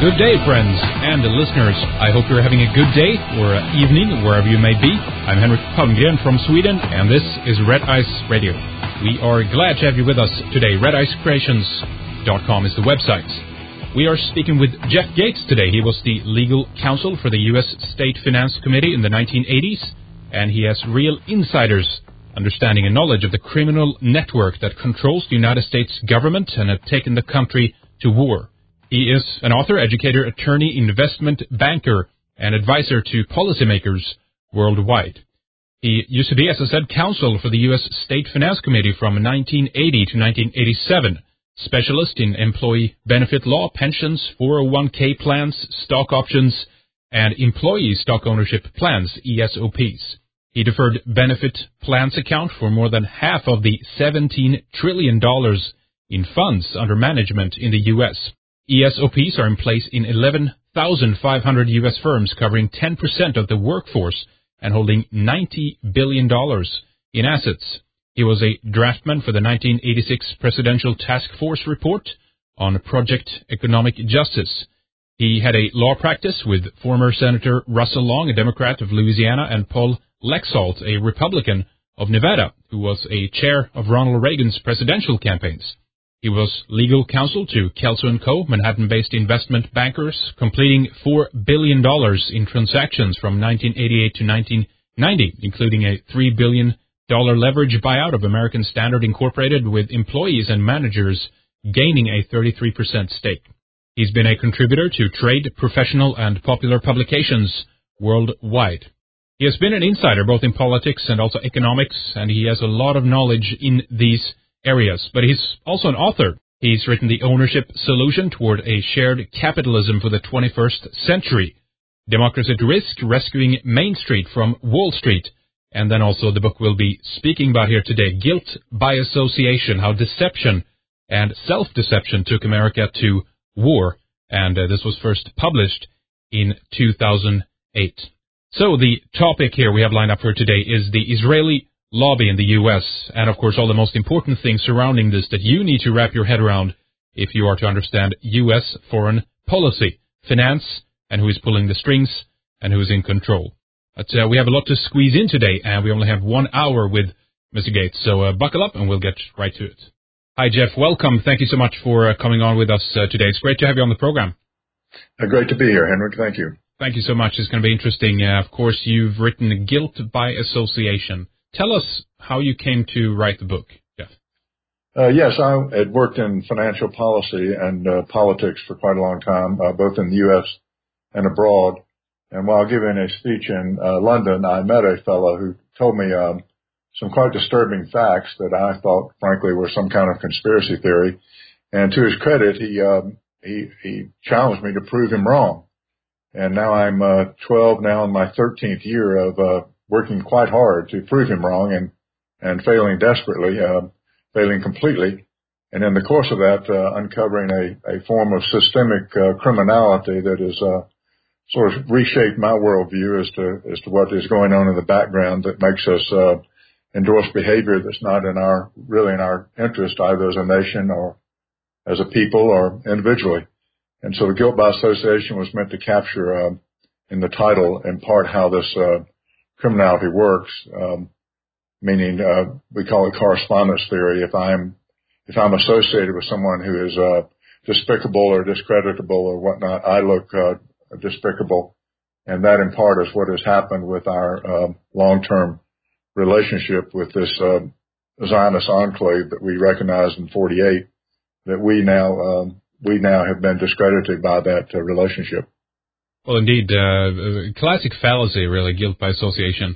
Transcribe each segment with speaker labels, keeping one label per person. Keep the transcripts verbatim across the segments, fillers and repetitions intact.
Speaker 1: Good day, friends and listeners. I hope you're having a good day or evening, wherever you may be. I'm Henrik Palmgren from Sweden, and this is Red Ice Radio. We are glad to have you with us today. red ice creations dot com is the website. We are speaking with Jeff Gates today. He was the legal counsel for the U S State Finance Committee in the nineteen eighties, and he has real insiders understanding and knowledge of the criminal network that controls the United States government and have taken the country to war. He is an author, educator, attorney, investment banker, and advisor to policymakers worldwide. He used to be, as I said, counsel for the U S State Finance Committee from nineteen eighty to nineteen eighty-seven, specialist in employee benefit law, pensions, four oh one k plans, stock options, and employee stock ownership plans, E S O Ps. He deferred benefit plans account for more than half of the seventeen trillion dollars in funds under management in the U S E S O Ps are in place in eleven thousand five hundred U S firms, covering ten percent of the workforce and holding ninety billion dollars in assets. He was a draftman for the nineteen eighty-six Presidential Task Force report on Project Economic Justice. He had a law practice with former Senator Russell Long, a Democrat of Louisiana, and Paul Lexalt, a Republican of Nevada, who was a chair of Ronald Reagan's presidential campaigns. He was legal counsel to Kelso and Co., Manhattan-based investment bankers, completing four billion dollars in transactions from nineteen eighty-eight to nineteen ninety, including a three billion dollars leverage buyout of American Standard Incorporated, with employees and managers gaining a thirty-three percent stake. He's been a contributor to trade, professional, and popular publications worldwide. He has been an insider both in politics and also economics, and he has a lot of knowledge in these areas, but he's also an author. He's written The Ownership Solution Toward a Shared Capitalism for the twenty-first Century, Democracy at Risk, Rescuing Main Street from Wall Street, and then also the book we'll be speaking about here today, Guilt by Association, How Deception and Self-Deception Took America to War, and uh, this was first published in two thousand eight. So the topic here we have lined up for today is the Israeli lobby in the U S, and of course all the most important things surrounding this that you need to wrap your head around if you are to understand U S foreign policy, finance, and who is pulling the strings and who is in control. But uh, we have a lot to squeeze in today, and we only have one hour with Mister Gates, so uh, buckle up and we'll get right to it. Hi Jeff, welcome. Thank you so much for uh, coming on with us uh, today. It's great to have you on the program.
Speaker 2: Uh, great to be here, Henrik. Thank you.
Speaker 1: Thank you so much. It's going to be interesting. Uh, of course, you've written Guilt by Association. Tell us how you came to write the book, Jeff.
Speaker 2: Uh, yes, I had worked in financial policy and uh, politics for quite a long time, uh, both in the U S and abroad. And while giving a speech in uh, London, I met a fellow who told me um, some quite disturbing facts that I thought, frankly, were some kind of conspiracy theory. And to his credit, he um, he, he challenged me to prove him wrong. And now I'm uh, twelve, now in my thirteenth year of uh, working quite hard to prove him wrong and, and failing desperately, uh, failing completely. And in the course of that, uh, uncovering a, a form of systemic uh, criminality that has uh, sort of reshaped my worldview as to, as to what is going on in the background that makes us uh, endorse behavior that's not in our, really in our interest, either as a nation or as a people or individually. And so the Guilt by Association was meant to capture uh, in the title in part how this uh, criminality works, um, meaning uh, we call it correspondence theory. If I'm if I'm associated with someone who is uh, despicable or discreditable or whatnot, I look uh, despicable, and that in part is what has happened with our uh, long-term relationship with this uh, Zionist enclave that we recognized in forty-eight. That we now um, we now have been discredited by that uh, relationship.
Speaker 1: Well, indeed, uh, classic fallacy, really, guilt by association.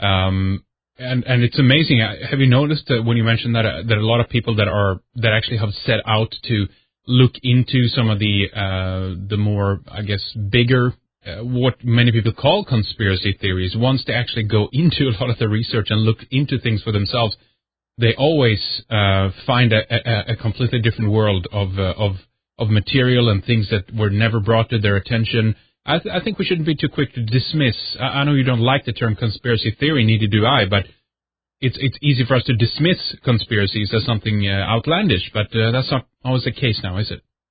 Speaker 1: Um, and, and it's amazing. Have you noticed that when you mentioned that, uh, that a lot of people that are, that actually have set out to look into some of the, uh, the more, I guess, bigger, uh, what many people call conspiracy theories, once they actually go into a lot of the research and look into things for themselves, they always, uh, find a, a, a completely different world of, uh, of, of material and things that were never brought to their attention. I, th- I think we shouldn't be too quick to dismiss. I, I know you don't like the term conspiracy theory, neither do I, but it's it's easy for us to dismiss conspiracies as something uh, outlandish, but uh, that's not always the case now, is it?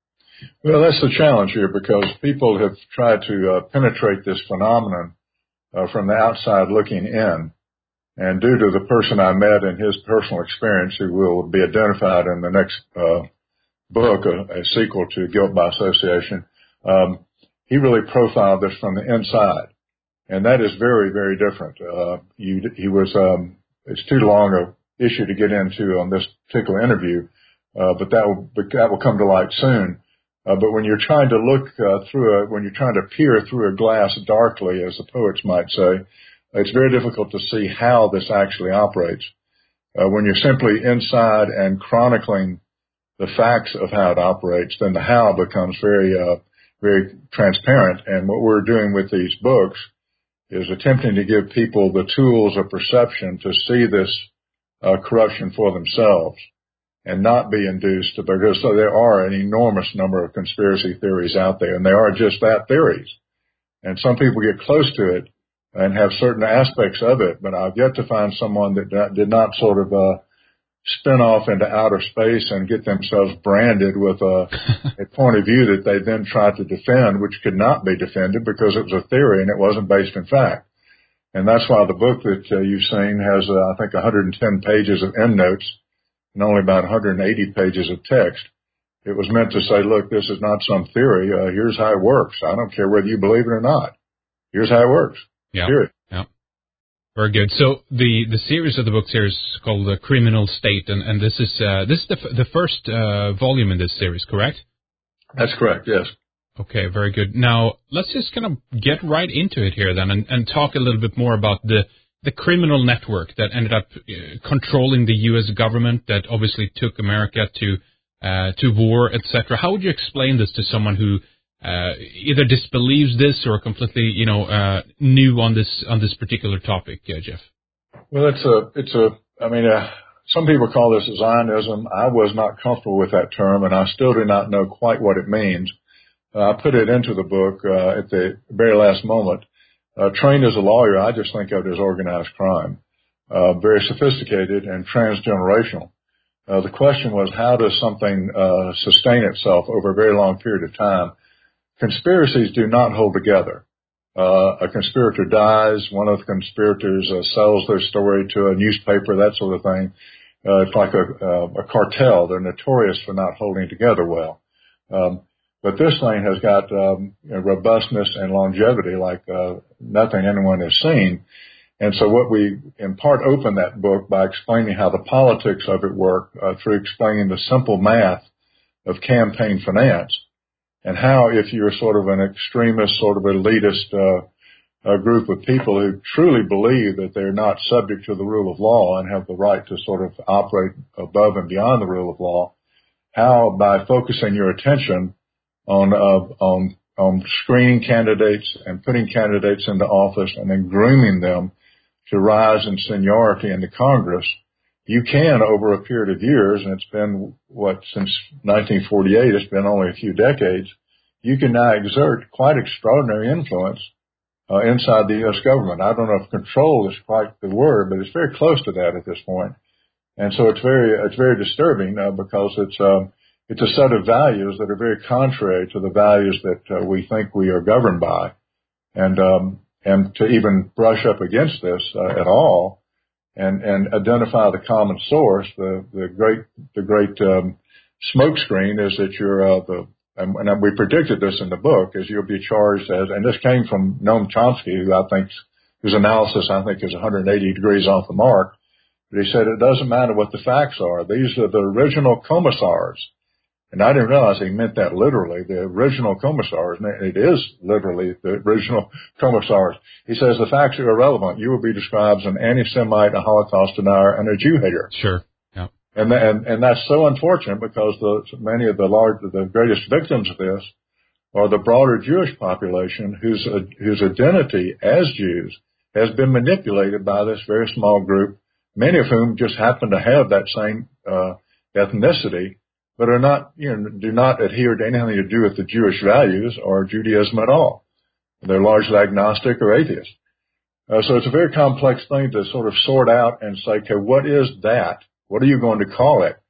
Speaker 2: Well, that's the challenge here, because people have tried to uh, penetrate this phenomenon uh, from the outside looking in. And due to the person I met and his personal experience, who will be identified in the next uh, book, a, a sequel to Guilt by Association, um, he really profiled this from the inside. And that is very, very different. Uh, you, he was, um, it's too long a issue to get into on this particular interview, uh, but that will, that will come to light soon. Uh, but when you're trying to look uh, through a, when you're trying to peer through a glass darkly, as the poets might say, it's very difficult to see how this actually operates. Uh, when you're simply inside and chronicling the facts of how it operates, then the how becomes very, uh, very transparent. And what we're doing with these books is attempting to give people the tools of perception to see this uh, corruption for themselves and not be induced, because so there are an enormous number of conspiracy theories out there, and they are just that, theories. And some people get close to it and have certain aspects of it, but I've yet to find someone that did not sort of uh, spin off into outer space and get themselves branded with a, a point of view that they then tried to defend, which could not be defended because it was a theory and it wasn't based in fact. And that's why the book that uh, you've seen has, uh, I think, one hundred ten pages of endnotes and only about one hundred eighty pages of text. It was meant to say, look, this is not some theory. Uh, here's how it works. I don't care whether you believe it or not. Here's how it works.
Speaker 1: Yeah.
Speaker 2: Period.
Speaker 1: Yeah. Very good. So the, the series of the books here is called The Criminal State, and, and this is uh, this is the, f- the first uh, volume in this series, correct?
Speaker 2: That's correct, yes.
Speaker 1: Okay, very good. Now, let's just kind of get right into it here then and, and talk a little bit more about the, the criminal network that ended up uh, controlling the U S government, that obviously took America to uh, to war, et cetera. How would you explain this to someone who Uh, either disbelieves this or completely, you know, uh, new on this on this particular topic, uh, Jeff?
Speaker 2: Well, it's a, it's a. I mean, uh, some people call this Zionism. I was not comfortable with that term, and I still do not know quite what it means. Uh, I put it into the book uh, at the very last moment. Uh, trained as a lawyer, I just think of it as organized crime, uh, very sophisticated and transgenerational. Uh, the question was, how does something uh, sustain itself over a very long period of time? Conspiracies do not hold together. Uh, a conspirator dies. One of the conspirators uh, sells their story to a newspaper, that sort of thing. Uh, it's like a, uh, a cartel. They're notorious for not holding together well. Um, but this thing has got um, you know, robustness and longevity like uh, nothing anyone has seen. And so what we, in part, open that book by explaining how the politics of it work uh, through explaining the simple math of campaign finance. And how, if you're sort of an extremist, sort of elitist uh, a group of people who truly believe that they're not subject to the rule of law and have the right to sort of operate above and beyond the rule of law, how by focusing your attention on uh, on on screening candidates and putting candidates into office and then grooming them to rise in seniority into Congress, you can, over a period of years, and it's been, what, since nineteen forty-eight, it's been only a few decades, you can now exert quite extraordinary influence uh, inside the U S government. I don't know if control is quite the word, but it's very close to that at this point. And so it's very, it's very disturbing uh, because it's, um, it's a set of values that are very contrary to the values that uh, we think we are governed by. And, um, and to even brush up against this uh, at all, and, and identify the common source, the, the great, the great, um, smoke screen is that you're, uh, the, and, and we predicted this in the book, is you'll be charged as, and this came from Noam Chomsky, who I think, whose analysis I think is one hundred eighty degrees off the mark. But he said it doesn't matter what the facts are. These are the original commissars. And I didn't realize he meant that literally, the original commissars. And it is literally the original commissars. He says the facts are irrelevant. You will be described as an anti-Semite, a Holocaust denier, and a Jew hater.
Speaker 1: Sure. Yeah.
Speaker 2: And, and, and that's so unfortunate because the, many of the large, the greatest victims of this are the broader Jewish population whose, uh, whose identity as Jews has been manipulated by this very small group, many of whom just happen to have that same, uh, ethnicity, but are not, you know, do not adhere to anything to do with the Jewish values or Judaism at all. They're largely agnostic or atheist. Uh, so it's a very complex thing to sort of sort out and say, okay, what is that? What are you going to call it?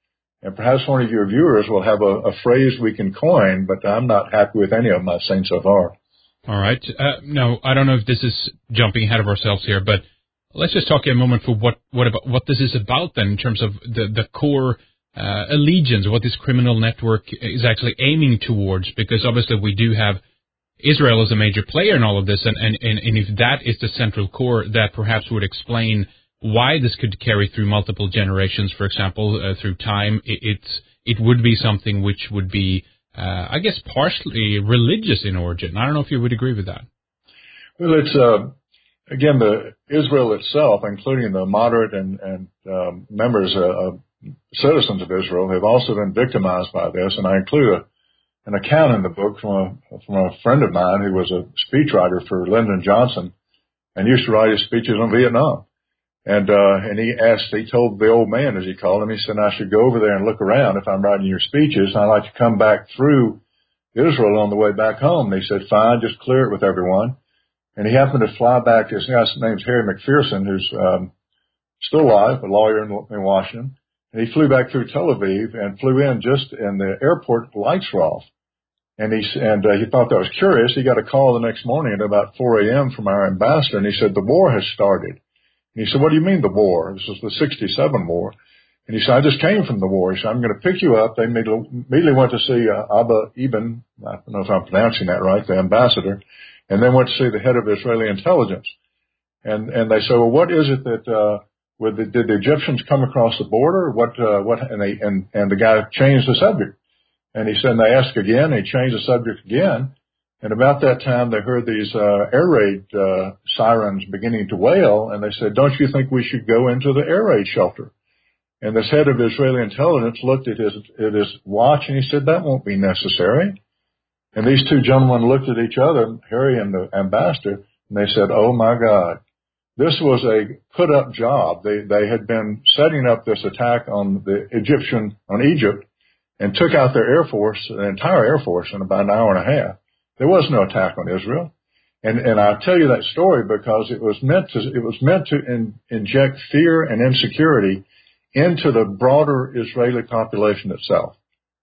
Speaker 2: And perhaps one of your viewers will have a, a phrase we can coin, but I'm not happy with any of them I've seen so far.
Speaker 1: All right. Uh, no, I don't know if this is jumping ahead of ourselves here, but let's just talk a moment for what what about what this is about then, in terms of the the core uh, allegiance, what this criminal network is actually aiming towards. Because obviously we do have Israel as a major player in all of this, and and and, and if that is the central core, that perhaps would explain why this could carry through multiple generations. For example, uh, through time, it, it's it would be something which would be, uh, I guess, partially religious in origin. I don't know if you would agree with that.
Speaker 2: Well, it's uh, again the Israel itself, including the moderate and and um, members uh, of citizens of Israel, have also been victimized by this. And I include a, an account in the book from a from a friend of mine who was a speechwriter for Lyndon Johnson and used to write his speeches on Vietnam. And, uh, and he asked, he told the old man, as he called him, he said, I should go over there and look around if I'm writing your speeches. And I'd like to come back through Israel on the way back home. And he said, fine, just clear it with everyone. And he happened to fly back. His guy's name's Harry McPherson, who's, um, still alive, a lawyer in, in Washington. And he flew back through Tel Aviv and flew in just, and the airport lights were off. And he, and, uh, he thought that was curious. He got a call the next morning at about four a.m. from our ambassador. And he said, the war has started. And he said, what do you mean the war? This was the sixty-seven war. And he said, I just came from the war. He said, I'm going to pick you up. They immediately went to see uh, Abba Eban, I don't know if I'm pronouncing that right, the ambassador, and then went to see the head of Israeli intelligence. And and they said, well, what is it that, uh, with the, did the Egyptians come across the border? What, uh, what, and they, and, and the guy changed the subject. And he said, and they asked again, and he changed the subject again. And about that time, they heard these uh, air raid uh, sirens beginning to wail, and they said, don't you think we should go into the air raid shelter? And this head of Israeli intelligence looked at his, at his watch, and he said, that won't be necessary. And these two gentlemen looked at each other, Harry and the ambassador, and they said, oh, my God. This was a put-up job. They, they had been setting up this attack on the Egyptian, on Egypt, and took out their Air Force, the entire Air Force, in about an hour and a half. There was no attack on Israel. And, and I tell you that story because it was meant to, it was meant to in, inject fear and insecurity into the broader Israeli population itself.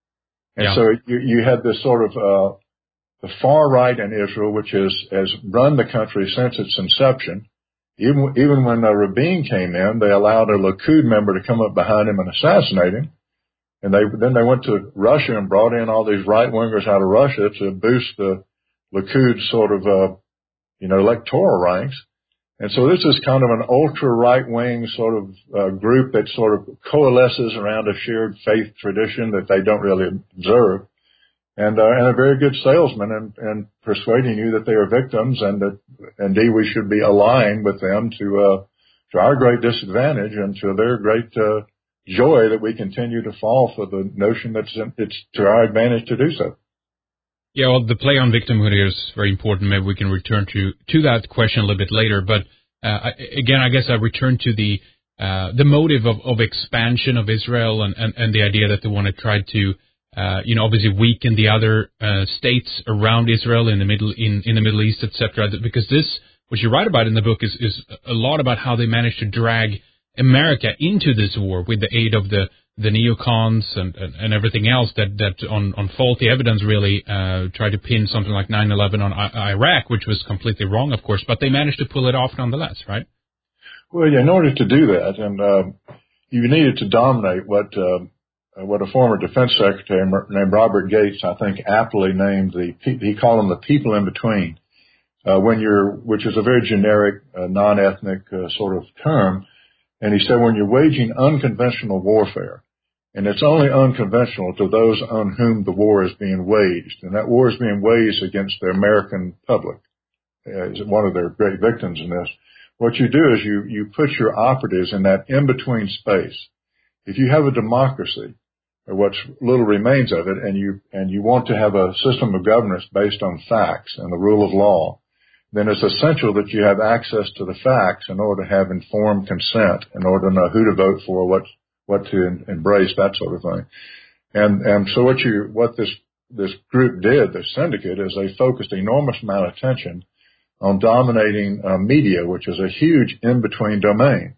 Speaker 2: And yeah. so you, you had this sort of, uh, the far right in Israel, which is, has run the country since its inception. Even, even when uh, Rabin came in, they allowed a Likud member to come up behind him and assassinate him. And they, then they went to Russia and brought in all these right-wingers out of Russia to boost the Likud sort of, uh, you know, electoral ranks. And so this is kind of an ultra right-wing sort of, uh, group that sort of coalesces around a shared faith tradition that they don't really observe. And, uh, and a very good salesman and, and persuading you that they are victims and that indeed we should be aligned with them to, uh, to our great disadvantage and to their great, uh, joy that we continue to fall for the notion that it's to our advantage to do so.
Speaker 1: Yeah, well, the play on victimhood here is very important. Maybe we can return to, to that question a little bit later. But uh, again, I guess I return to the uh, the motive of, of expansion of Israel and, and, and the idea that they want to try to, uh, you know, obviously weaken the other uh, states around Israel in the middle in, in the Middle East, et cetera. Because this, what you write about in the book, is, is a lot about how they managed to drag America into this war with the aid of the, the neocons and, and, and everything else that, that on, on faulty evidence really uh, tried to pin something like nine eleven on I- Iraq, which was completely wrong, of course, but they managed to pull it off nonetheless, right?
Speaker 2: Well, yeah, in order to do that, and uh, you needed to dominate what uh, what a former defense secretary named Robert Gates, I think, aptly named the, he called them the people in between, uh, when you're, which is a very generic, uh, non-ethnic uh, sort of term. And he said, when you're waging unconventional warfare, and it's only unconventional to those on whom the war is being waged, and that war is being waged against the American public, uh, is one of their great victims in this. What you do is you, you put your operatives in that in-between space. If you have a democracy, or what's little remains of it, and you, and you want to have a system of governance based on facts and the rule of law, then it's essential that you have access to the facts in order to have informed consent, in order to know who to vote for, what what to embrace, that sort of thing. And and so what you what this this group did, this syndicate, is they focused an enormous amount of attention on dominating uh, media, which is a huge in-between domain.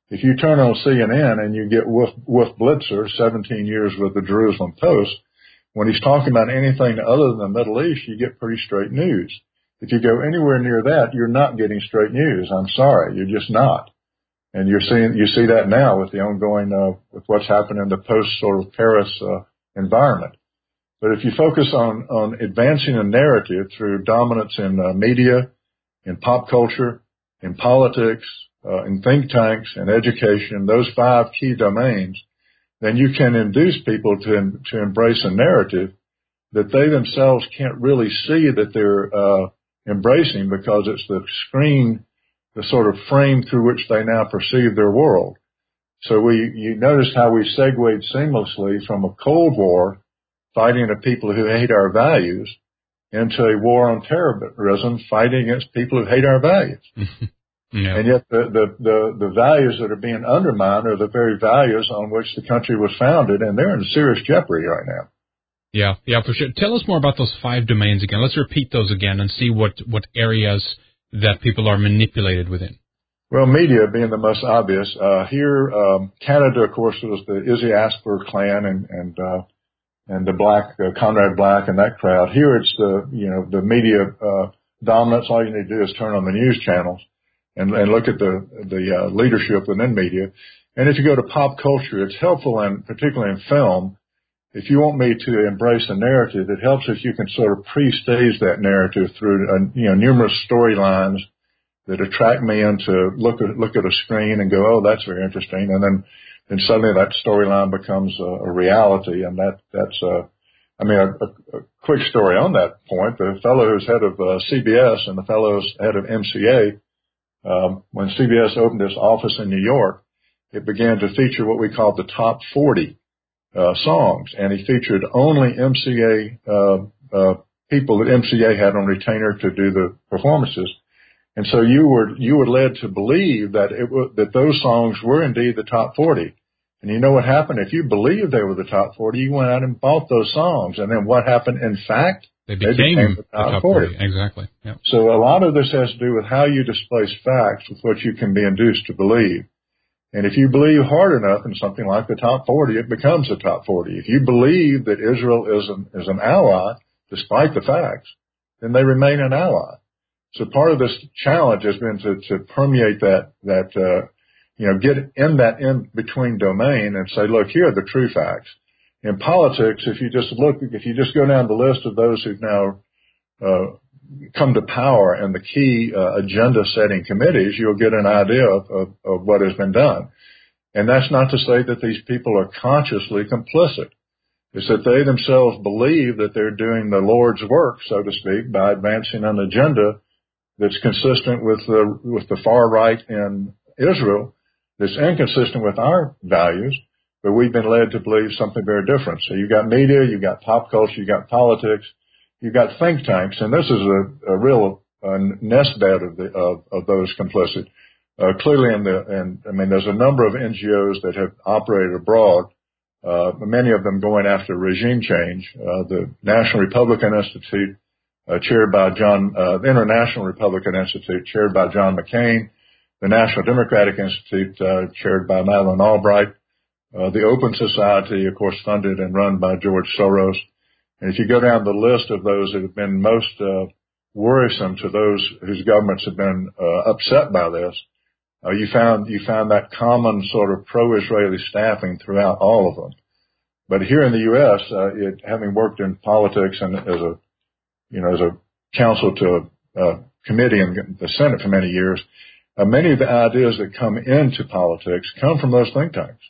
Speaker 2: If you turn on C N N and you get Wolf, Wolf Blitzer, seventeen years with the Jerusalem Post, when he's talking about anything other than the Middle East, you get pretty straight news. If you go anywhere near that, you're not getting straight news. I'm sorry, you're just not. And you're seeing, you see that now with the ongoing, uh, with what's happened in the post sort of Paris, uh, environment. But if you focus on, on advancing a narrative through dominance in uh, media, in pop culture, in politics, uh, in think tanks, in education, those five key domains, then you can induce people to, to embrace a narrative that they themselves can't really see that they're, uh, embracing because it's the screen, the sort of frame through which they now perceive their world. So we, you notice how we segued seamlessly from a Cold War fighting of people who hate our values into a war on terrorism fighting against people who hate our values. Yeah. And yet the, the, the, the values that are being undermined are the very values on which the country was founded, and they're in serious jeopardy right now.
Speaker 1: Yeah, yeah, for sure. Tell us more about those five domains again. Let's repeat those again and see what, what areas that people are manipulated within.
Speaker 2: Well, media being the most obvious. Uh, here, um, Canada, of course, was the Izzy Asper clan and, and, uh, and the Black, uh, Conrad Black and that crowd. Here it's the, you know, the media, uh, dominance. All you need to do is turn on the news channels and, and look at the, the, uh, leadership within media. And if you go to pop culture, it's helpful, and particularly in film. If you want me to embrace a narrative, it helps if you can sort of pre-stage that narrative through, uh, you know, numerous storylines that attract me in to look at, look at a screen and go, oh, that's very interesting. And then, then suddenly that storyline becomes a, a reality. And that, that's, uh, I mean, a, a, a quick story on that point. The fellow who's head of uh, C B S and the fellow who's head of M C A, um, when C B S opened its office in New York, it began to feature what we call the top forty. Uh, songs, and he featured only M C A, uh, uh, people that M C A had on retainer to do the performances. And so you were, you were led to believe that it was, that those songs were indeed the top forty. And you know what happened? If you believed they were the top forty, you went out and bought those songs. And then what happened? In fact,
Speaker 1: they became, they became the top, the top forty. forty. Exactly. Yep.
Speaker 2: So a lot of this has to do with how you displace facts with what you can be induced to believe. And if you believe hard enough in something like the top forty, it becomes the top forty. If you believe that Israel is an, is an ally, despite the facts, then they remain an ally. So part of this challenge has been to, to permeate that, that, uh, you know, get in that in-between domain and say, look, here are the true facts. In politics, if you just look, if you just go down the list of those who've now, uh, come to power and the key uh, agenda setting committees, you'll get an idea of, of, of what has been done. And that's not to say that these people are consciously complicit. It's that they themselves believe that they're doing the Lord's work, so to speak, by advancing an agenda that's consistent with the, with the far right in Israel, that's inconsistent with our values, but we've been led to believe something very different. So you've got media, you've got pop culture, you've got politics, you've got think tanks, and this is a, a real uh, nest bed of, the, of, of those complicit. Uh, clearly, in the, and I mean, there's a number of N G Os that have operated abroad, uh, many of them going after regime change. Uh, the National Republican Institute, uh, chaired by John, uh, the International Republican Institute, chaired by John McCain, the National Democratic Institute, uh, chaired by Madeleine Albright, uh, the Open Society, of course, funded and run by George Soros. And if you go down the list of those that have been most uh, worrisome to those whose governments have been uh, upset by this, uh, you found you found that common sort of pro-Israeli staffing throughout all of them. But here in the U S, uh, it, having worked in politics and as a you know as a counsel to a, a committee in the Senate for many years, uh, many of the ideas that come into politics come from those think tanks.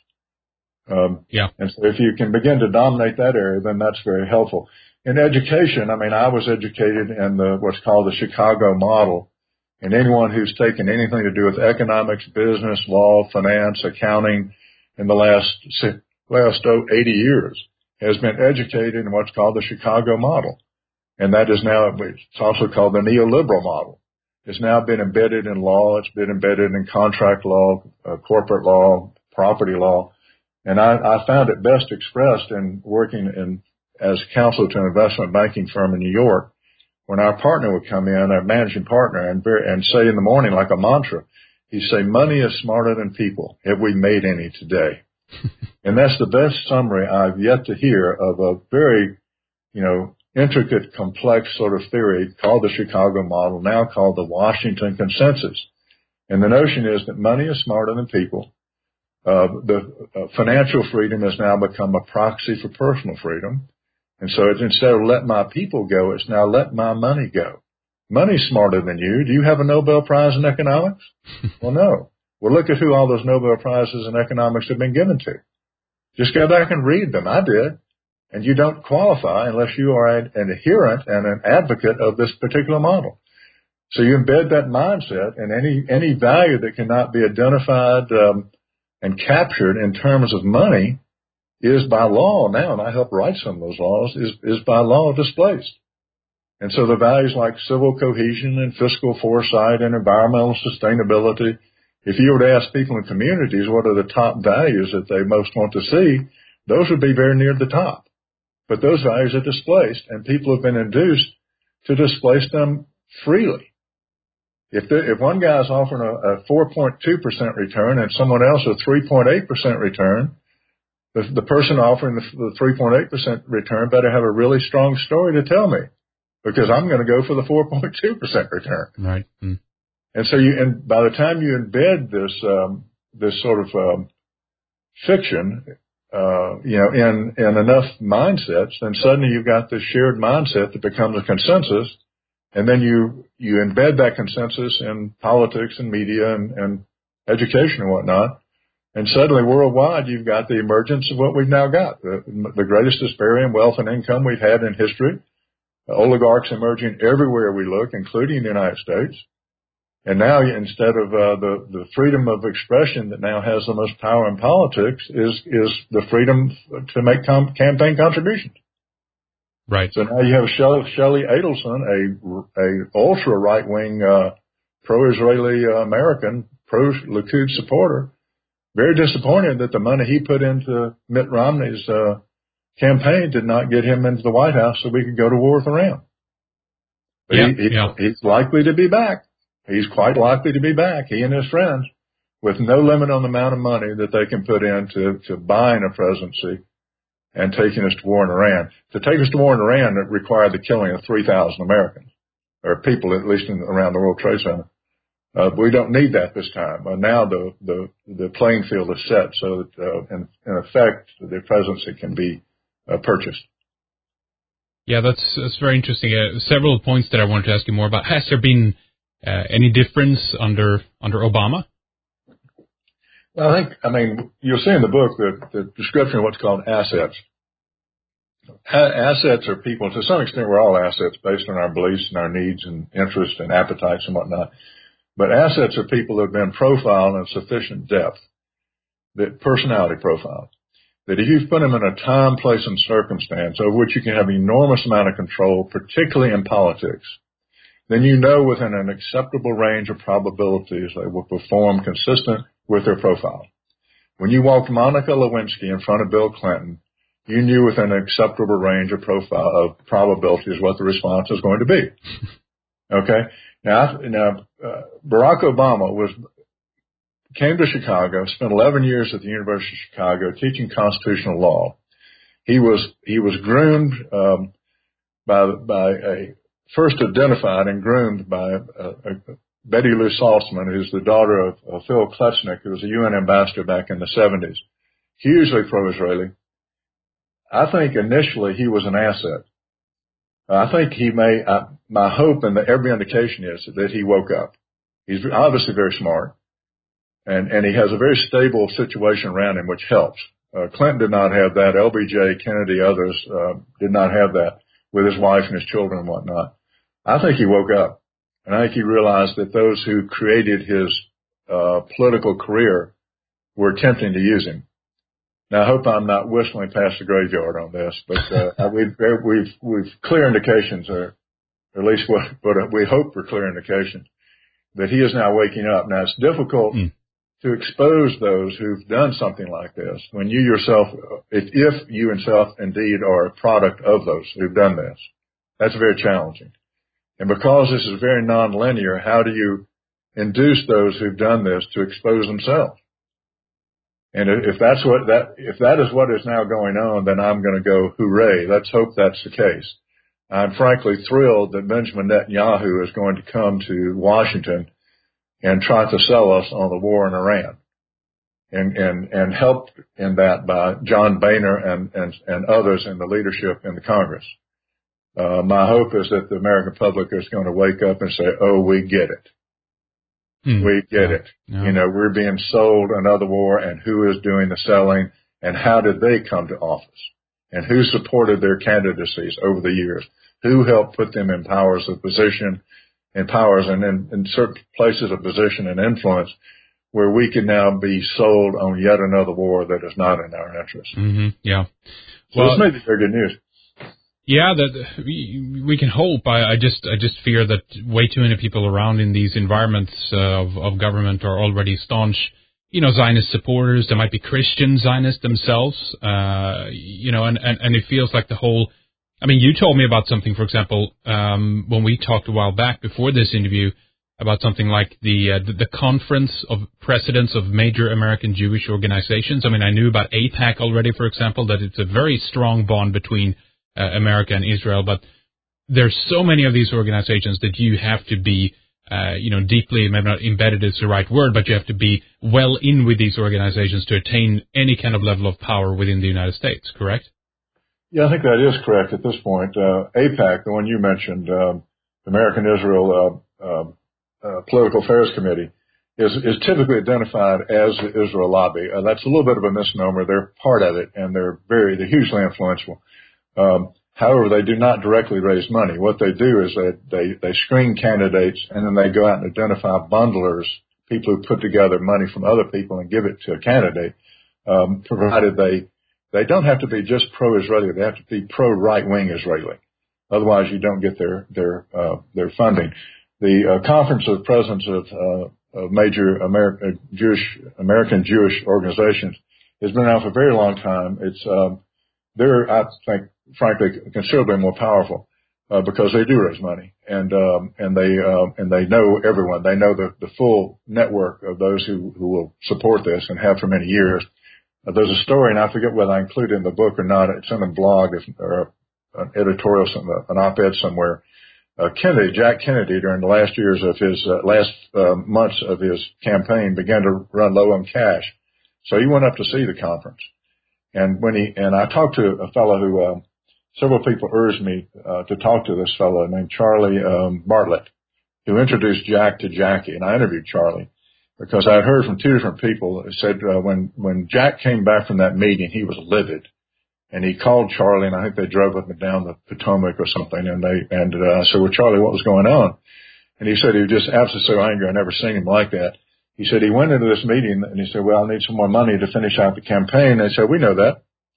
Speaker 2: Um, yeah. And so if you can begin to dominate that area, then that's very helpful. In education, I mean, I was educated in the, what's called the Chicago model. And anyone who's taken anything to do with economics, business, law, finance, accounting in the last, last oh, eighty years has been educated in what's called the Chicago model. And that is now, it's also called the neoliberal model. It's now been embedded in law. It's been embedded in contract law, uh, corporate law, property law. And I, I found it best expressed in working in as counsel to an investment banking firm in New York, when our partner would come in, our managing partner, and, very, and say in the morning like a mantra, He'd say, money is smarter than people. Have we made any today? And that's the best summary I've yet to hear of a very, you know, intricate, complex sort of theory called the Chicago model, now called the Washington Consensus. And the notion is that money is smarter than people. Uh, the uh, financial freedom has now become a proxy for personal freedom. And so it's instead of let my people go, it's now let my money go. Money's smarter than you. Do you have a Nobel Prize in economics? Well, no. Well, look at who all those Nobel Prizes in economics have been given to. Just go back and read them. I did. And you don't qualify unless you are an, an adherent and an advocate of this particular model. So you embed that mindset, and any any value that cannot be identified um, and captured in terms of money is by law now, and I helped write some of those laws, is, is by law displaced. And so the values like civil cohesion and fiscal foresight and environmental sustainability, if you were to ask people in communities what are the top values that they most want to see, those would be very near the top. But those values are displaced, and people have been induced to displace them freely. If, the, if one guy's offering a, a four point two percent return and someone else a three point eight percent return, the, the person offering the, the three point eight percent return better have a really strong story to tell me, because I'm going to go for the four point two percent return.
Speaker 1: Right. Mm.
Speaker 2: And so you, and by the time you embed this, um, this sort of, um, fiction, uh, you know, in, in enough mindsets, then suddenly you've got this shared mindset that becomes a consensus. And then you, you embed that consensus in politics and media and, and education and whatnot. And suddenly worldwide, you've got the emergence of what we've now got, the, the greatest disparity in wealth and income we've had in history. Oligarchs emerging everywhere we look, including the United States. And now instead of, uh, the, the freedom of expression that now has the most power in politics is, is the freedom to make com- campaign contributions.
Speaker 1: Right.
Speaker 2: So now you have Shelley, Shelley Adelson, a, a ultra right-wing, uh, pro-Israeli uh, American, pro-Likud supporter, very disappointed that the money he put into Mitt Romney's, uh, campaign did not get him into the White House so we could go to war with Iran. But
Speaker 1: yeah,
Speaker 2: he, he,
Speaker 1: yeah.
Speaker 2: he's likely to be back. He's quite likely to be back, he and his friends, with no limit on the amount of money that they can put into to buying a presidency and taking us to war in Iran. To take us to war in Iran, it required the killing of three thousand Americans, or people at least in, around the World Trade Center. Uh, we don't need that this time. Uh, now the, the, the playing field is set so that, uh, in, in effect, the presidency can be uh, purchased.
Speaker 1: Yeah, that's, that's very interesting. Uh, several points that I wanted to ask you more about. Has there been uh, any difference under under Obama?
Speaker 2: Well, I think, I mean, you'll see in the book the, the description of what's called assets. A- assets are people, to some extent, we're all assets based on our beliefs and our needs and interests and appetites and whatnot. But assets are people that have been profiled in sufficient depth, that personality profile, that if you've put them in a time, place, and circumstance over which you can have an enormous amount of control, particularly in politics, then you know within an acceptable range of probabilities they will perform consistent with their profile. When you walked Monica Lewinsky in front of Bill Clinton, you knew within an acceptable range of profile of probabilities what the response is going to be. Okay? Now, now uh, Barack Obama was came to Chicago, spent eleven years at the University of Chicago teaching constitutional law. He was he was groomed um, by by a first identified and groomed by uh, a, Betty Lou Saltzman, who's the daughter of, of Phil Klecznik, who was a U N ambassador back in the seventies, hugely pro-Israeli. I think initially he was an asset. I think he may, uh, my hope and the, every indication is that he woke up. He's obviously very smart, and, and he has a very stable situation around him, which helps. Uh, Clinton did not have that. L B J, Kennedy, others uh, did not have that with his wife and his children and whatnot. I think he woke up, and I think he realized that those who created his uh, political career were attempting to use him. Now, I hope I'm not whistling past the graveyard on this, but uh, we've, we've, we've clear indications, or at least what, what we hope for clear indications, that he is now waking up. Now, it's difficult mm. to expose those who've done something like this when you yourself, if, if you yourself indeed are a product of those who've done this. That's very challenging. And because this is very nonlinear, how do you induced those who've done this to expose themselves. And if that's what that, if that is what is now going on, then I'm going to go, hooray. Let's hope that's the case. I'm frankly thrilled that Benjamin Netanyahu is going to come to Washington and try to sell us on the war in Iran, and and and helped in that by John Boehner and and and others in the leadership in the Congress. Uh, my hope is that the American public is going to wake up and say, "Oh, we get it. Hmm. We get yeah. it. Yeah. You know, we're being sold another war, and who is doing the selling, and how did they come to office, and who supported their candidacies over the years, who helped put them in powers of position, in powers and in, in certain places of position and influence, where we can now be sold on yet another war that is not in our interest."
Speaker 1: Mm-hmm. Yeah.
Speaker 2: So well, this may be very good news.
Speaker 1: Yeah, that we, we can hope. I, I just I just fear that way too many people around in these environments uh, of, of government are already staunch, you know, Zionist supporters. There might be Christian Zionists themselves, uh, you know, and, and, and it feels like the whole. I mean, you told me about something, for example, um, when we talked a while back before this interview about something like the, uh, the the conference of presidents of major American Jewish organizations. I mean, I knew about AIPAC already, for example, that it's a very strong bond between Uh, America and Israel, but there's so many of these organizations that you have to be, uh, you know, deeply, maybe not embedded is the right word, but you have to be well in with these organizations to attain any kind of level of power within the United States, correct?
Speaker 2: Yeah, I think that is correct at this point. Uh, AIPAC, the one you mentioned, um, American Israel uh, uh, uh, Political Affairs Committee, is, is typically identified as the Israel lobby. Uh, that's a little bit of a misnomer. They're part of it, and they're very, they're hugely influential. Um, however, they do not directly raise money. What they do is they, they, they screen candidates, and then they go out and identify bundlers, people who put together money from other people and give it to a candidate, um, provided they, they don't have to be just pro-Israeli. They have to be pro-right-wing Israeli. Otherwise, you don't get their, their, uh, their funding. The uh, Conference of Presidents of, uh, of major American Jewish, American Jewish organizations has been around for a very long time. It's, um, they're, I think, frankly, considerably more powerful, uh, because they do raise money, and, um, and they, uh, and they know everyone. They know the, the full network of those who, who will support this and have for many years. Uh, there's a story, and I forget whether I include it in the book or not. It's in the blog or an editorial, an op-ed somewhere. Uh, Kennedy, Jack Kennedy, during the last years of his, uh, last, uh, months of his campaign began to run low on cash. So he went up to see the conference. And when he, and I talked to a fellow who, um, several people urged me, uh, to talk to this fellow named Charlie, um, Bartlett, who introduced Jack to Jackie. And I interviewed Charlie because I had heard from two different people who said, uh, when, when Jack came back from that meeting, he was livid, and he called Charlie, and I think they drove up and down the Potomac or something. And they, and, uh, I said, well, Charlie, what was going on? And he said he was just absolutely so angry. I never seen him like that. He said he went into this meeting and he said, well, I need some more money to finish out the campaign. They said, we know that.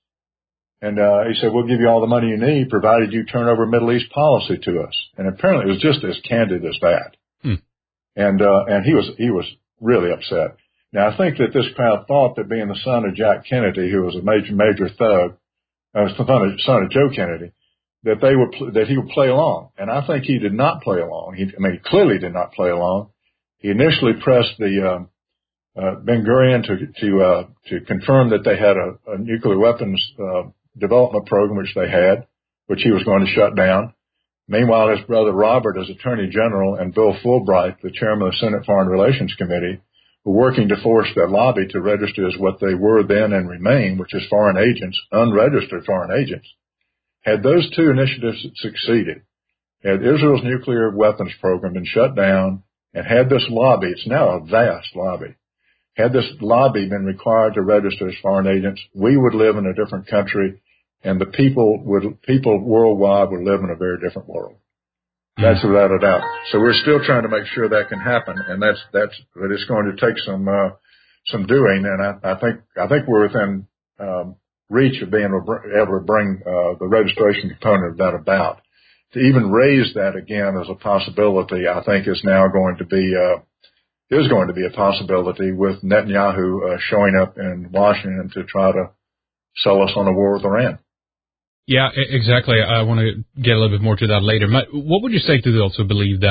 Speaker 2: And, uh, he said, we'll give you all the money you need, provided you turn over Middle East policy to us. And apparently it was just as candid as that. Hmm. And, uh, and he was, he was really upset. Now, I think that this crowd thought that being the son of Jack Kennedy, who was a major, major thug, uh, son of, son of Joe Kennedy, that they would, that he would play along. And I think he did not play along. He, I mean, he clearly did not play along. He initially pressed the, um, uh, Ben Gurion to, to, uh, to confirm that they had a, a nuclear weapons, uh, development program, which they had, which he was going to shut down. Meanwhile, his brother Robert, as Attorney General, and Bill Fulbright, the chairman of the Senate Foreign Relations Committee, were working to force their lobby to register as what they were then and remain, which is foreign agents, unregistered foreign agents. Had those two initiatives succeeded, had Israel's nuclear weapons program been shut down, and had this lobby, it's now a vast lobby, had this lobby been required to register as foreign agents, we would live in a different country, and the people would, people worldwide would live in a very different world. That's without a doubt. So we're still trying to make sure that can happen, and that's, that's, but it's going to take some, uh, some doing, and I, I think, I think we're within, um, reach of being able to bring, uh, the registration component of that about. To even raise that again as a possibility, I think is now going to be, uh, is going to be a possibility with Netanyahu uh, showing up in Washington to try to sell us on a war with Iran.
Speaker 1: Yeah, exactly. I want to get a little bit more to that later. What would you say to those who believe that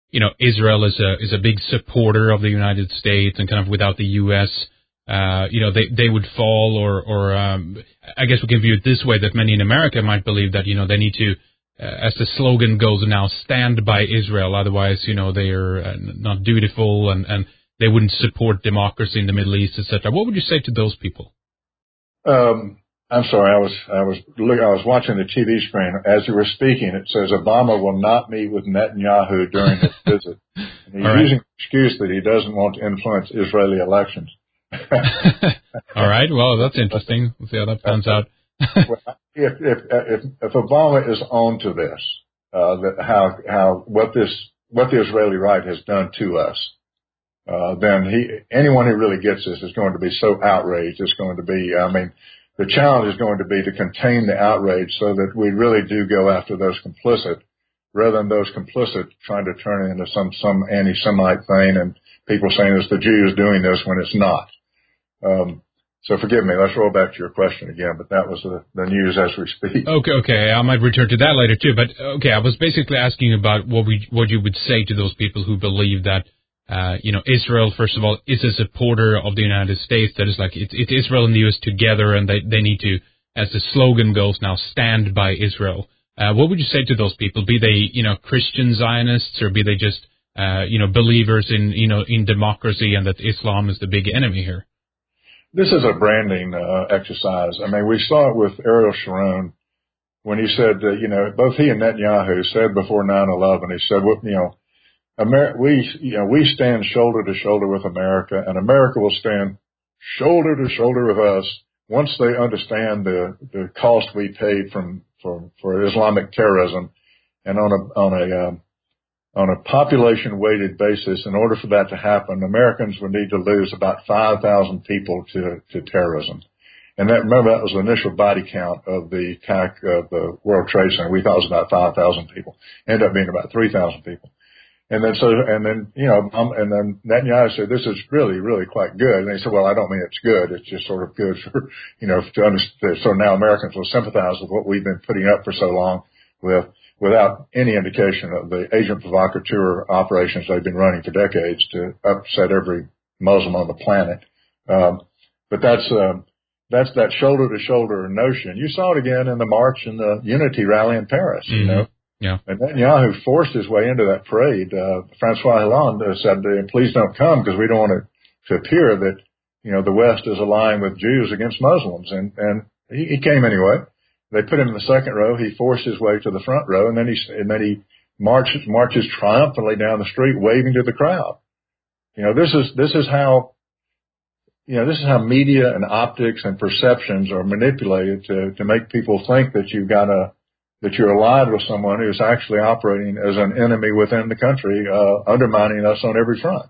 Speaker 1: you know, Israel is a is a big supporter of the United States, and kind of without the U S, uh, you know, they they would fall, or or um, I guess we can view it this way, that many in America might believe that, you know, they need to, uh, as the slogan goes now, stand by Israel, otherwise, you know, they are uh, not dutiful, and and they wouldn't support democracy in the Middle East, et cetera. What would you say to those people?
Speaker 2: Um, I'm sorry, I was I was look, I was watching the T V screen as you were speaking. It says Obama will not meet with Netanyahu during his visit. And he's
Speaker 1: right.
Speaker 2: using the excuse that he doesn't want to influence Israeli elections.
Speaker 1: All right. Well, that's interesting. We'll see how that pans out.
Speaker 2: Well, if, if if if Obama is on to this, uh, that how how what this what the Israeli right has done to us, uh, then he anyone who really gets this is going to be so outraged. It's going to be, I mean. The challenge is going to be to contain the outrage so that we really do go after those complicit, rather than those complicit trying to turn it into some, some anti-Semite thing and people saying it's the Jews doing this when it's not. Um, so forgive me. Let's roll back to your question again, but that was the, the news as we speak.
Speaker 1: Okay, okay. I might return to that later too, but okay, I was basically asking about what we, what you would say to those people who believe that Uh, you know, Israel, first of all, is a supporter of the United States. That is like, it's, it's Israel and the U S together, and they, they need to, as the slogan goes now, stand by Israel. Uh, what would you say to those people? Be they, you know, Christian Zionists, or be they just, uh, you know, believers in, you know, in democracy, and that Islam is the big enemy here?
Speaker 2: This is a branding uh, exercise. I mean, we saw it with Ariel Sharon when he said, uh, you know, both he and Netanyahu said before nine eleven, he said, well, you know, Amer- we, you know, we stand shoulder to shoulder with America, and America will stand shoulder to shoulder with us once they understand the, the cost we paid from, for, for Islamic terrorism. And on a, on a, um, on a population weighted basis, in order for that to happen, Americans would need to lose about five thousand people to, to terrorism. And that, remember, that was the initial body count of the attack of the World Trade Center. We thought it was about five thousand people. Ended up being about three thousand people. And then so, and then, you know, um, and then Netanyahu said, this is really, really quite good. And he said, well, I don't mean it's good. It's just sort of good for, you know, to understand. So now Americans will sympathize with what we've been putting up for so long with, without any indication of the agent provocateur operations they've been running for decades to upset every Muslim on the planet. Um, but that's, um, that's that shoulder to shoulder notion. You saw it again in the march and the unity rally in Paris, mm-hmm. you know.
Speaker 1: Yeah.
Speaker 2: And Netanyahu forced his way into that parade. Uh, Francois Hollande said, please don't come because we don't want it to appear that, you know, the West is allying with Jews against Muslims. And, and he, he came anyway. They put him in the second row. He forced his way to the front row, and then he, and then he marches, marches triumphantly down the street waving to the crowd. You know, this is, this is how, you know, this is how media and optics and perceptions are manipulated to, to make people think that you've got a, that you're allied with someone who's actually operating as an enemy within the country, uh, undermining us on every front.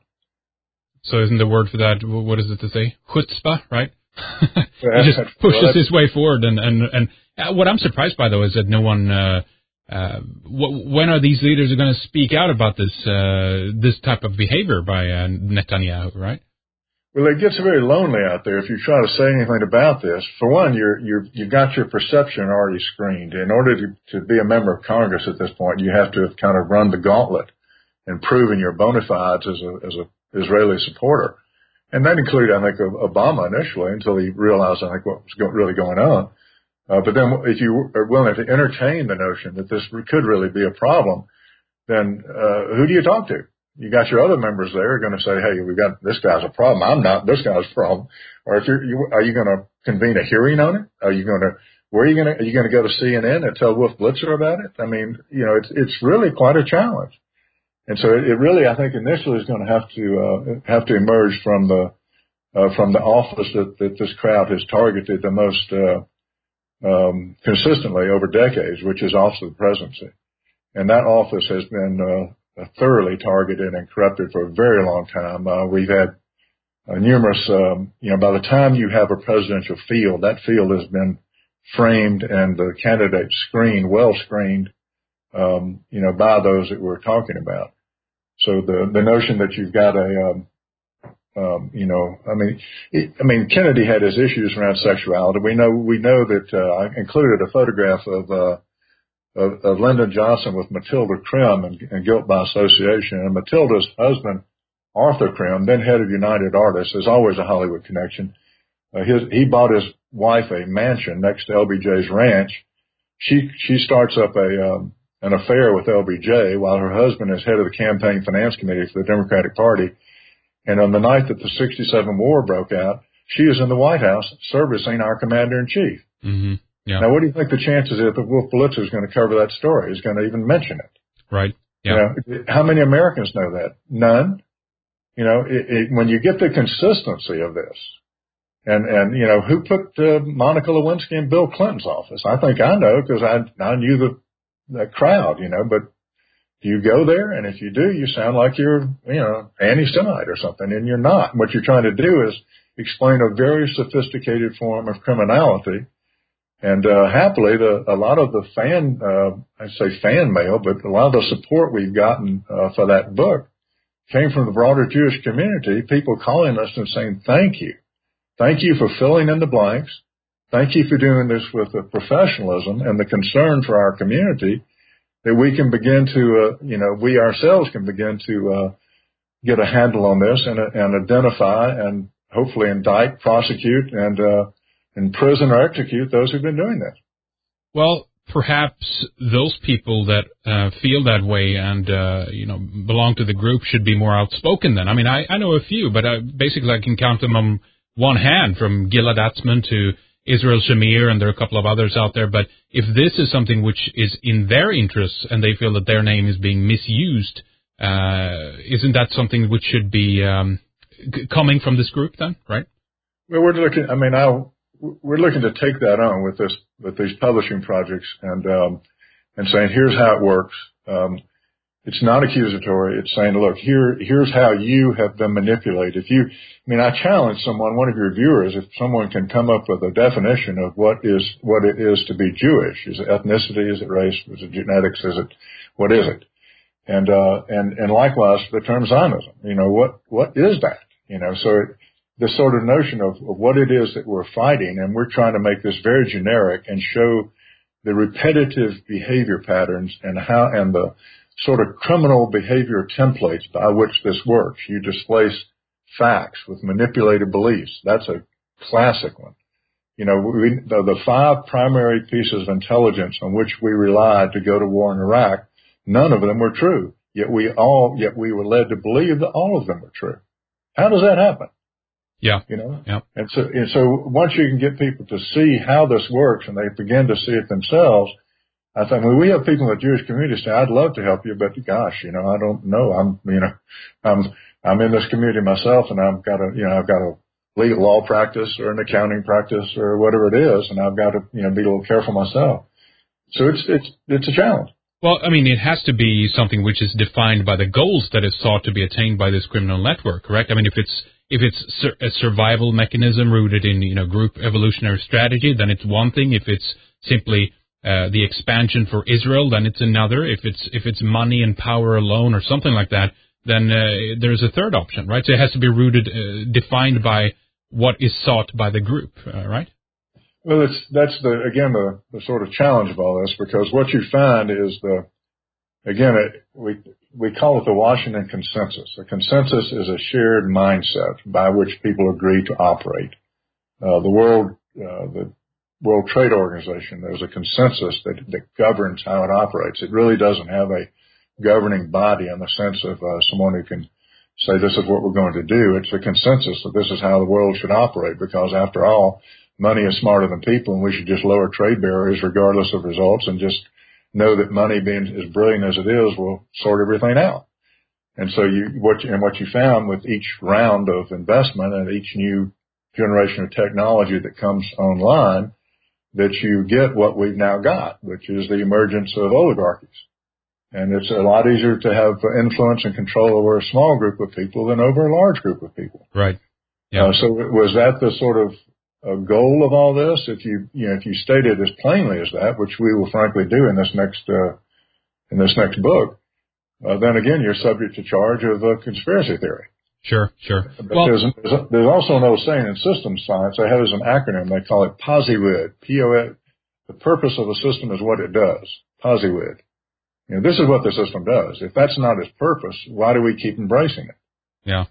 Speaker 1: So isn't the word for that, what is it to say? Chutzpah, right? He just pushes well, his way forward. And, and, and what I'm surprised by, though, is that no one, uh, uh, when are these leaders going to speak out about this, uh, this type of behavior by uh, Netanyahu, right?
Speaker 2: Well, it gets very lonely out there if you try to say anything about this. For one, you're, you're, you've got your perception already screened. In order to, to be a member of Congress at this point, you have to have kind of run the gauntlet and proven your bona fides as a, as a Israeli supporter. And that included, I think, Obama initially until he realized, I think, what was go- really going on. Uh, but then if you are willing to entertain the notion that this could really be a problem, then, uh, who do you talk to? You got your other members there are going to say, hey, we got this guy's a problem. I'm not this guy's problem. Or if you're, you, are you going to convene a hearing on it? Are you going to, where are you going to, are you going to go to C N N and tell Wolf Blitzer about it? I mean, you know, it's, it's really quite a challenge. And so it, it really, I think initially is going to have to, uh, have to emerge from the, uh, from the office that, that this crowd has targeted the most, uh, um, consistently over decades, which is office of the presidency. And that office has been, uh, thoroughly targeted and corrupted for a very long time. Uh, we've had uh, numerous, um, you know, by the time you have a presidential field, that field has been framed and the candidates screened, well screened, um, you know, by those that we're talking about. So the, the notion that you've got a, um, um, you know, I mean, it, I mean, Kennedy had his issues around sexuality. We know, we know that, uh, I included a photograph of, uh, of, of Lyndon Johnson with Matilda Krim and, and Guilt by Association. And Matilda's husband, Arthur Krim, then head of United Artists, is always a Hollywood connection. Uh, his, he bought his wife a mansion next to L B J's ranch. She, she starts up a, um, an affair with L B J while her husband is head of the campaign finance committee for the Democratic Party. And on the night that the sixty-seven war broke out, she is in the White House servicing our commander-in-chief.
Speaker 1: Mm-hmm. Yeah.
Speaker 2: Now, what do you think the chances are that Wolf Blitzer is going to cover that story, is going to even mention it?
Speaker 1: Right. Yeah.
Speaker 2: You know, how many Americans know that? None. You know, it, it, when you get the consistency of this, and, and, you know, who put uh, Monica Lewinsky in Bill Clinton's office? I think I know because I, I knew the, the crowd, you know, but you go there, and if you do, you sound like you're, you know, anti-Semite or something, and you're not. What you're trying to do is explain a very sophisticated form of criminality. And uh, happily, the, a lot of the fan, uh, I'd say fan mail, but a lot of the support we've gotten uh, for that book came from the broader Jewish community, people calling us and saying, thank you. Thank you for filling in the blanks. Thank you for doing this with the professionalism and the concern for our community, that we can begin to, uh, you know, we ourselves can begin to uh, get a handle on this and, and identify and hopefully indict, prosecute, and uh, imprison or execute those who've been doing this.
Speaker 1: Well, perhaps those people that uh, feel that way and, uh, you know, belong to the group should be more outspoken then. I mean, I, I know a few, but I, basically I can count them on one hand, from Gilad Atzmon to Israel Shamir, and there are a couple of others out there. But if this is something which is in their interests and they feel that their name is being misused, uh, isn't that something which should be um, c- coming from this group then, right?
Speaker 2: Well, we're looking, I mean, I, we're looking to take that on with this, with these publishing projects and, um, and saying, here's how it works. Um, it's not accusatory. It's saying, look, here, here's how you have been manipulated. If you, I mean, I challenge someone, one of your viewers, if someone can come up with a definition of what is, what it is to be Jewish. Is it ethnicity? Is it race? Is it genetics? Is it, what is it? And, uh, and, and likewise, the term Zionism, you know, what, what is that? You know, so it, this sort of notion of, of what it is that we're fighting, and we're trying to make this very generic and show the repetitive behavior patterns and how, and the sort of criminal behavior templates by which this works. You displace facts with manipulated beliefs. That's a classic one. You know, we, the, the five primary pieces of intelligence on which we relied to go to war in Iraq, none of them were true. Yet we all, yet we were led to believe that all of them were true. How does that happen?
Speaker 1: Yeah.
Speaker 2: You know?
Speaker 1: Yeah.
Speaker 2: And so, and so once you can get people to see how this works and they begin to see it themselves, I think, when we have people in the Jewish community say, I'd love to help you, but gosh, you know, I don't know. I'm, you know, I'm, I'm in this community myself, and I've got a, you know, I've got a legal law practice or an accounting practice or whatever it is, and I've got to, you know, be a little careful myself. So it's, it's, it's a challenge.
Speaker 1: Well, I mean, it has to be something which is defined by the goals that is sought to be attained by this criminal network, correct? I mean, if it's, if it's sur- a survival mechanism rooted in, you know, group evolutionary strategy, then it's one thing. If it's simply uh, the expansion for Israel, then it's another. If it's if it's money and power alone or something like that, then uh, there's a third option, right? So it has to be rooted, uh, defined by what is sought by the group, uh, right?
Speaker 2: Well, it's, that's the, again, the, the sort of challenge of all this, because what you find is the, again, it, we, we call it the Washington Consensus. The consensus is a shared mindset by which people agree to operate. Uh, the World, uh, the World Trade Organization, there's a consensus that, that governs how it operates. It really doesn't have a governing body in the sense of uh, someone who can say this is what we're going to do. It's a consensus that this is how the world should operate, because after all, money is smarter than people, and we should just lower trade barriers regardless of results and just know that money, being as brilliant as it is, will sort everything out. And so you, what you, and what you found with each round of investment and each new generation of technology that comes online, that you get what we've now got, which is the emergence of oligarchies. And it's a lot easier to have influence and control over a small group of people than over a large group of people.
Speaker 1: Right. Yeah.
Speaker 2: Uh, so was that the sort of a goal of all this? If you, you know, if you state it as plainly as that, which we will frankly do in this next, uh, in this next book, uh, then again, you're subject to charge of uh, conspiracy theory.
Speaker 1: Sure, sure.
Speaker 2: But
Speaker 1: well,
Speaker 2: there's, there's also an old saying in systems science. They have as an acronym. They call it POSIWID. P O S. The purpose of a system is what it does. Posiwid. You know, this is what the system does. If that's not its purpose, why do we keep embracing it?
Speaker 1: Yeah.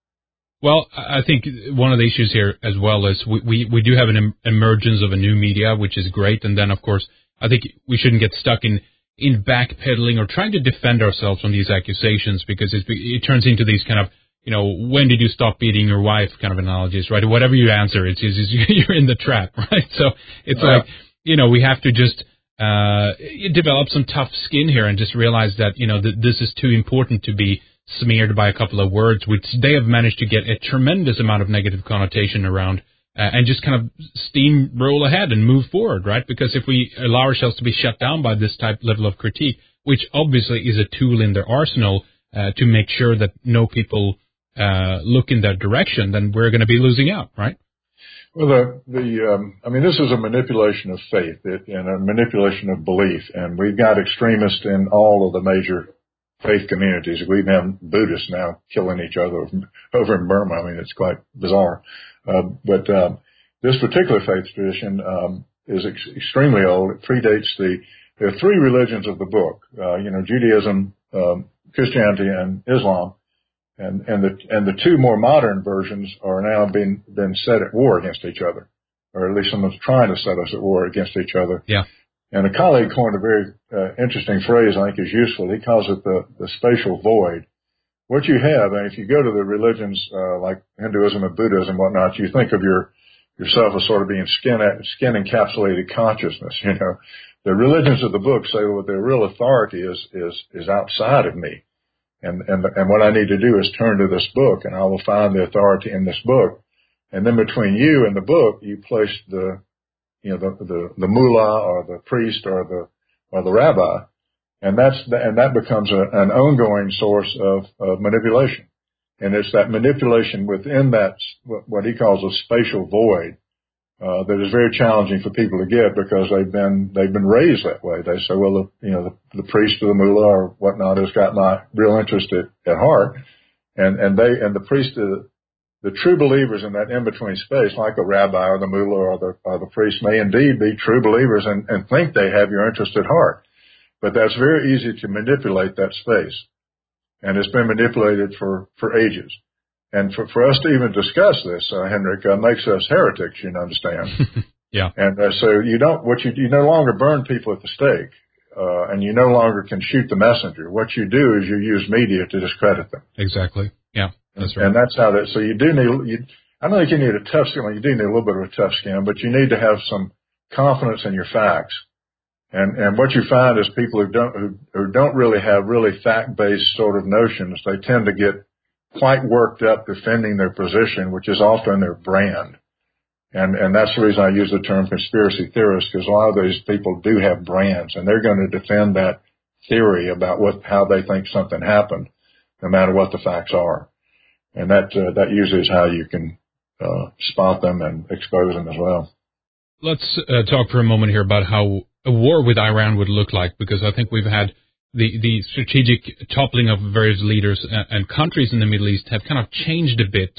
Speaker 1: Well, I think one of the issues here as well is we, we, we do have an em- emergence of a new media, which is great. And then, of course, I think we shouldn't get stuck in, in backpedaling or trying to defend ourselves from these accusations, because it, it turns into these kind of, you know, when did you stop beating your wife kind of analogies, right? Whatever you answer, it's, it's, you're in the trap, right? So it's uh, like, you know, we have to just uh develop some tough skin here and just realize that, you know, that this is too important to be smeared by a couple of words, which they have managed to get a tremendous amount of negative connotation around, uh, and just kind of steamroll ahead and move forward, right? Because if we allow ourselves to be shut down by this type level of critique, which obviously is a tool in their arsenal uh, to make sure that no people uh look in that direction, then we're going to be losing out, right?
Speaker 2: Well, the, the um, I mean, this is a manipulation of faith and a manipulation of belief, and we've got extremists in all of the major faith communities. We have Buddhists now killing each other over in Burma. I mean, it's quite bizarre. Uh, but um, this particular faith tradition um, is ex- extremely old. It predates the. There are three religions of the book. Uh, you know, Judaism, um, Christianity, and Islam. And, and the, and the two more modern versions are now being, been set at war against each other, or at least someone's trying to set us at war against each other.
Speaker 1: Yeah.
Speaker 2: And a colleague coined a very uh, interesting phrase I think is useful. He calls it the, the spatial void. What you have, and if you go to the religions, uh, like Hinduism and Buddhism and whatnot, you think of your, yourself as sort of being skin, skin encapsulated consciousness, you know. The religions of the book say well, their real authority is, is, is outside of me. And, and, and what I need to do is turn to this book, and I will find the authority in this book. And then between you and the book, you place the, you know, the, the, the mullah or the priest or the, or the rabbi. And that's, the, and that becomes a, an ongoing source of, of manipulation. And it's that manipulation within that, what he calls a spatial void, uh, that is very challenging for people to get because they've been, they've been raised that way. They say, well, the, you know, the, the priest or the mullah or whatnot has got my real interest at, at heart. And, and they, and the priest, the, the true believers in that in-between space, like a rabbi or the mullah or the, or the priest may indeed be true believers and, and think they have your interest at heart. But that's very easy to manipulate that space. And it's been manipulated for, for ages. And for, for us to even discuss this, uh, Henrik, uh, makes us heretics, you understand.
Speaker 1: Yeah.
Speaker 2: And uh, so you don't, what you, you no longer burn people at the stake, uh, and you no longer can shoot the messenger. What you do is you use media to discredit them.
Speaker 1: Exactly. Yeah, that's right.
Speaker 2: And that's how that, so you do need, you, I don't think you need a tough skin, you do need a little bit of a tough skin, but you need to have some confidence in your facts. And, and what you find is people who don't, who, who don't really have really fact-based sort of notions, they tend to get quite worked up defending their position, which is often their brand. And, and that's the reason I use the term conspiracy theorist, because a lot of these people do have brands and they're going to defend that theory about what, how they think something happened, no matter what the facts are. And that, uh, that usually is how you can, uh, spot them and expose them as well.
Speaker 1: Let's uh, talk for a moment here about how a war with Iran would look like, because I think we've had the, the strategic toppling of various leaders and, and countries in the Middle East have kind of changed a bit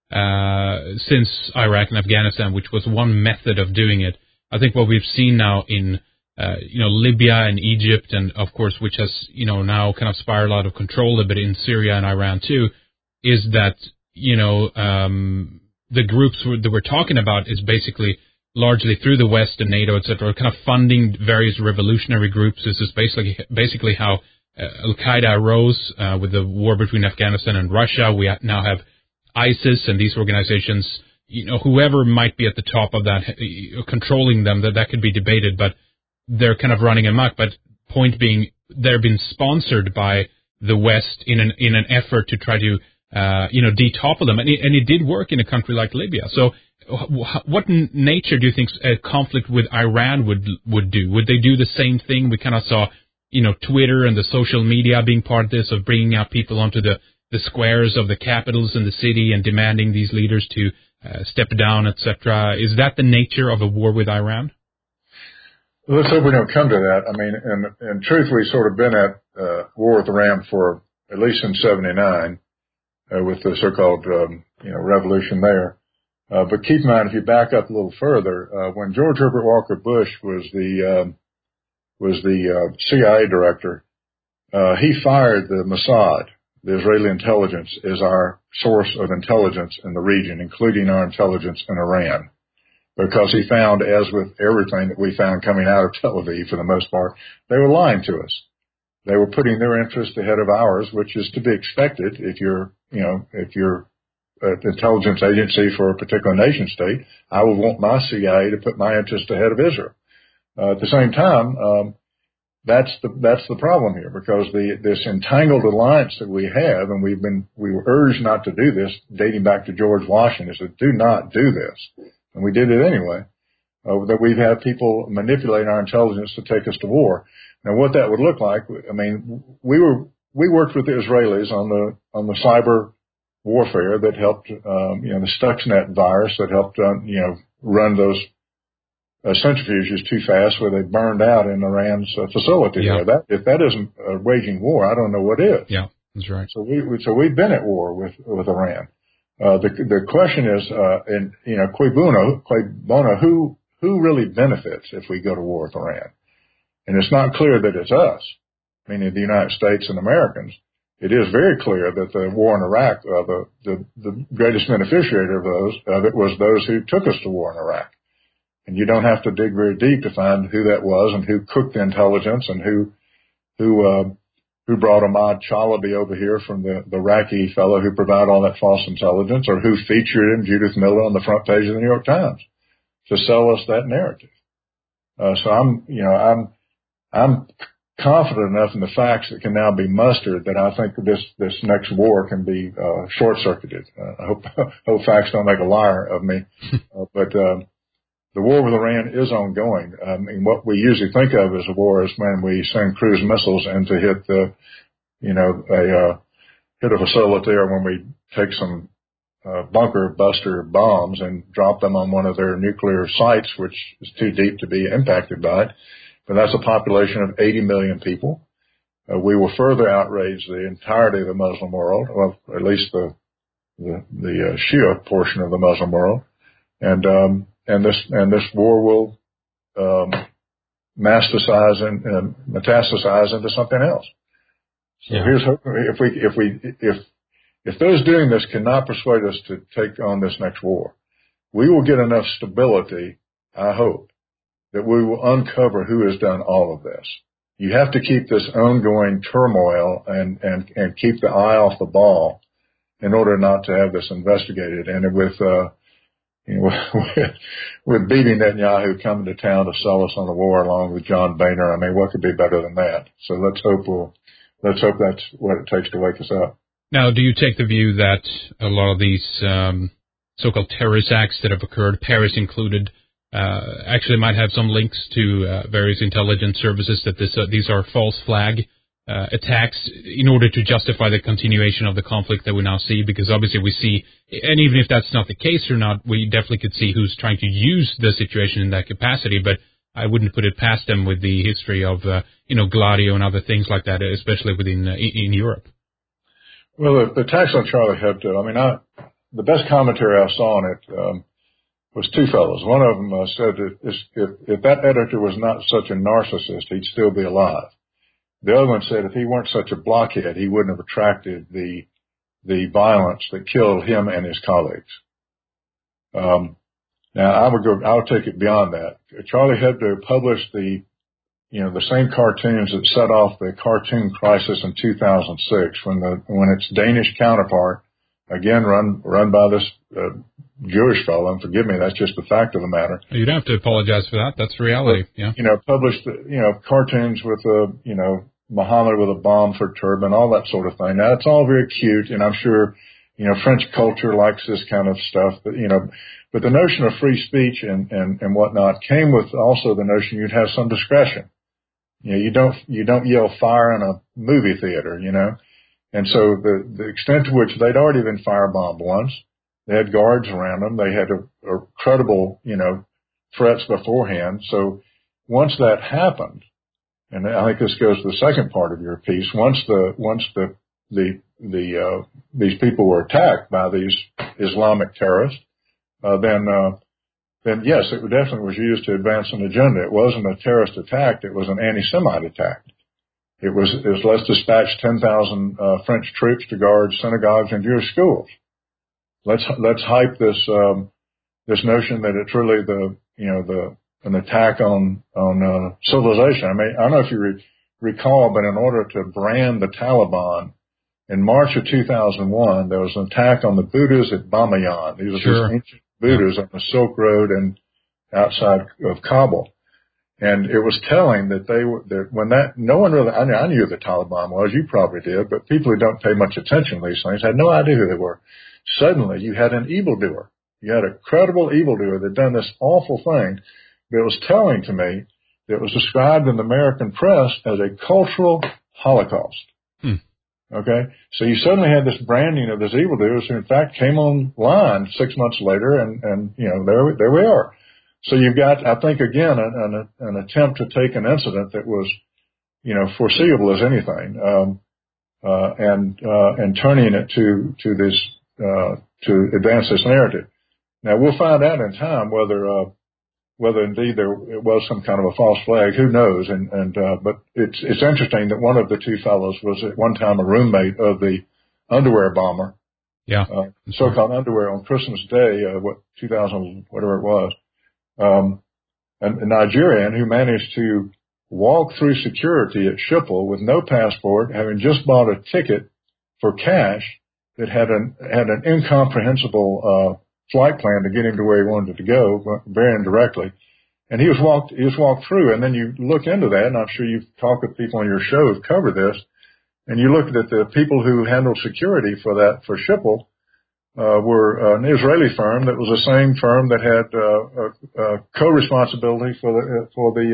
Speaker 1: uh, since Iraq and Afghanistan, which was one method of doing it. I think what we've seen now in uh, you know Libya and Egypt, and of course, which has you know now kind of spiraled out of control a bit in Syria and Iran too, is that you know um, the groups that we're talking about is basically largely through the West and NATO, et cetera, kind of funding various revolutionary groups. This is basically basically how uh, Al-Qaeda arose uh, with the war between Afghanistan and Russia. We now have ISIS and these organizations. You know, whoever might be at the top of that, uh, controlling them, that that could be debated, but they're kind of running amok. But point being, they're being sponsored by the West in an in an effort to try to uh, you know detopple them, and it, and it did work in a country like Libya. So. What nature do you think a conflict with Iran would would do? Would they do the same thing? We kind of saw, you know, Twitter and the social media being part of this, of bringing out people onto the, the squares of the capitals in the city and demanding these leaders to uh, step down, et cetera. Is that the nature of a war with Iran?
Speaker 2: Well, let's hope we don't come to that. I mean, in, in truth, we've sort of been at uh, war with Iran for at least since seventy-nine uh, with the so-called, um, you know, revolution there. Uh, but keep in mind, if you back up a little further, uh, when George Herbert Walker Bush was the, um, was the uh, C I A director. Uh, he fired the Mossad, the Israeli intelligence, as our source of intelligence in the region, including our intelligence in Iran, because he found, as with everything that we found coming out of Tel Aviv for the most part, they were lying to us. They were putting their interest ahead of ours, which is to be expected if you're, you know, if you're an intelligence agency for a particular nation state. I would want my C I A to put my interest ahead of Israel. Uh, at the same time, um, That's the, that's the problem here, because the, this entangled alliance that we have, and we've been, we were urged not to do this dating back to George Washington, is that do not do this. And we did it anyway, uh, that we've had people manipulate our intelligence to take us to war. Now what that would look like, I mean, we were, we worked with the Israelis on the, on the cyber warfare that helped, um, you know, the Stuxnet virus that helped, um, you know, run those Uh, centrifuges too fast where they burned out in Iran's uh, facility.
Speaker 1: Yeah.
Speaker 2: There. That, if that isn't uh, waging war, I don't know what is.
Speaker 1: Yeah, that's right.
Speaker 2: So we, we so we've been at war with with Iran. Uh, the the question is, uh, in you know, cui bono, cui bono, who who really benefits if we go to war with Iran? And it's not clear that it's us, meaning the United States and Americans. It is very clear that the war in Iraq, uh, the, the the greatest beneficiary of those of it was those who took us to war in Iraq. And you don't have to dig very deep to find who that was and who cooked the intelligence and who, who, uh, who brought Ahmad Chalabi over here from the, the Iraqi fellow who provided all that false intelligence, or who featured him, Judith Miller, on the front page of the New York Times to sell us that narrative. Uh, so I'm, you know, I'm, I'm confident enough in the facts that can now be mustered that I think this, this next war can be, uh, short circuited. Uh, I hope, hope facts don't make a liar of me. Uh, but, um, The war with Iran is ongoing. I mean, what we usually think of as a war is when we send cruise missiles in to hit the, you know, a, uh, hit a facility, or when we take some, uh, bunker buster bombs and drop them on one of their nuclear sites, which is too deep to be impacted by it. But that's a population of eighty million people. Uh, we will further outrage the entirety of the Muslim world, well, at least the, the, the uh, Shia portion of the Muslim world. And, um, And this and this war will um, metastasize and uh, metastasize into something else. So
Speaker 1: yeah.
Speaker 2: here's if we if we if if those doing this cannot persuade us to take on this next war, we will get enough stability, I hope, that we will uncover who has done all of this. You have to keep this ongoing turmoil and and and keep the eye off the ball in order not to have this investigated. And with uh, You know, with, with beating Netanyahu coming to town to sell us on the war along with John Boehner, I mean, what could be better than that? So let's hope we'll, let's hope that's what it takes to wake us up.
Speaker 1: Now, do you take the view that a lot of these um, so-called terrorist acts that have occurred, Paris included, uh, actually might have some links to uh, various intelligence services, that this, uh, these are false flag uh, attacks in order to justify the continuation of the conflict that we now see? Because obviously we see, and even if that's not the case or not, we definitely could see who's trying to use the situation in that capacity, but I wouldn't put it past them with the history of, uh, you know, Gladio and other things like that, especially within uh, in Europe.
Speaker 2: Well, the, the attacks on Charlie Hebdo, I mean, I, the best commentary I saw on it um, was two fellows. One of them uh, said that if, if that editor was not such a narcissist, he'd still be alive. The other one said if he weren't such a blockhead, he wouldn't have attracted the the violence that killed him and his colleagues. Um, now, I would go. I would take it beyond that. Charlie Hebdo published the, you know, the same cartoons that set off the cartoon crisis in two thousand six, when the when its Danish counterpart, again run run by this uh, Jewish fellow, and forgive me, that's just the fact of the matter.
Speaker 1: You don't have to apologize for that. That's reality.
Speaker 2: But,
Speaker 1: yeah.
Speaker 2: You know, published you know cartoons with a you know. Muhammad with a bomb for turban, all that sort of thing. Now, it's all very cute, and I'm sure, you know, French culture likes this kind of stuff, but, you know, but the notion of free speech and, and, and whatnot came with also the notion you'd have some discretion. You know, you don't, you don't yell fire in a movie theater, you know, and so the, the extent to which they'd already been firebombed once, they had guards around them, they had a, a credible, you know, threats beforehand. So once that happened, and I think this goes to the second part of your piece. Once the once the the the uh, these people were attacked by these Islamic terrorists, uh, then uh, then yes, it definitely was used to advance an agenda. It wasn't a terrorist attack. It was an anti-Semite attack. It was, it was let's dispatch ten thousand uh, French troops to guard synagogues and Jewish schools. Let's, let's hype this, um, this notion that it's really the, you know, the, an attack on, on, uh, civilization. I mean, I don't know if you re- recall, but in order to brand the Taliban, in March of two thousand one, there was an attack on the Buddhas at Bamiyan. These are
Speaker 1: sure.
Speaker 2: these ancient Buddhas yeah. on the Silk Road and outside of Kabul. And it was telling that they were, that when that, no one really, I knew, I knew who the Taliban was, you probably did, but people who don't pay much attention to these things had no idea who they were. Suddenly you had an evildoer. You had a credible evildoer that had done this awful thing. But it was telling to me that it was described in the American press as a cultural holocaust.
Speaker 1: Hmm.
Speaker 2: Okay? So you suddenly had this branding of this evildoers who in fact came online six months later and, and, you know, there, there we are. So you've got, I think, again, an, an, an attempt to take an incident that was, you know, foreseeable as anything, um, uh, and, uh, and turning it to, to this, uh, to advance this narrative. Now we'll find out in time whether, uh, whether indeed there it was some kind of a false flag. Who knows? And, and, uh, but it's, it's interesting that one of the two fellows was at one time a roommate of the underwear bomber.
Speaker 1: Yeah.
Speaker 2: Uh, so-called underwear on Christmas Day, uh, what, two thousand, whatever it was. Um, a, a Nigerian who managed to walk through security at Schiphol with no passport, having just bought a ticket for cash that had an, had an incomprehensible, uh, flight plan to get him to where he wanted to go, very indirectly. And he was walked, he was walked through. And then you look into that, and I'm sure you've talked with people on your show who've covered this, and you looked at the people who handled security for that, for Schiphol, uh, were an Israeli firm that was the same firm that had, uh, uh, uh co-responsibility for the, for the,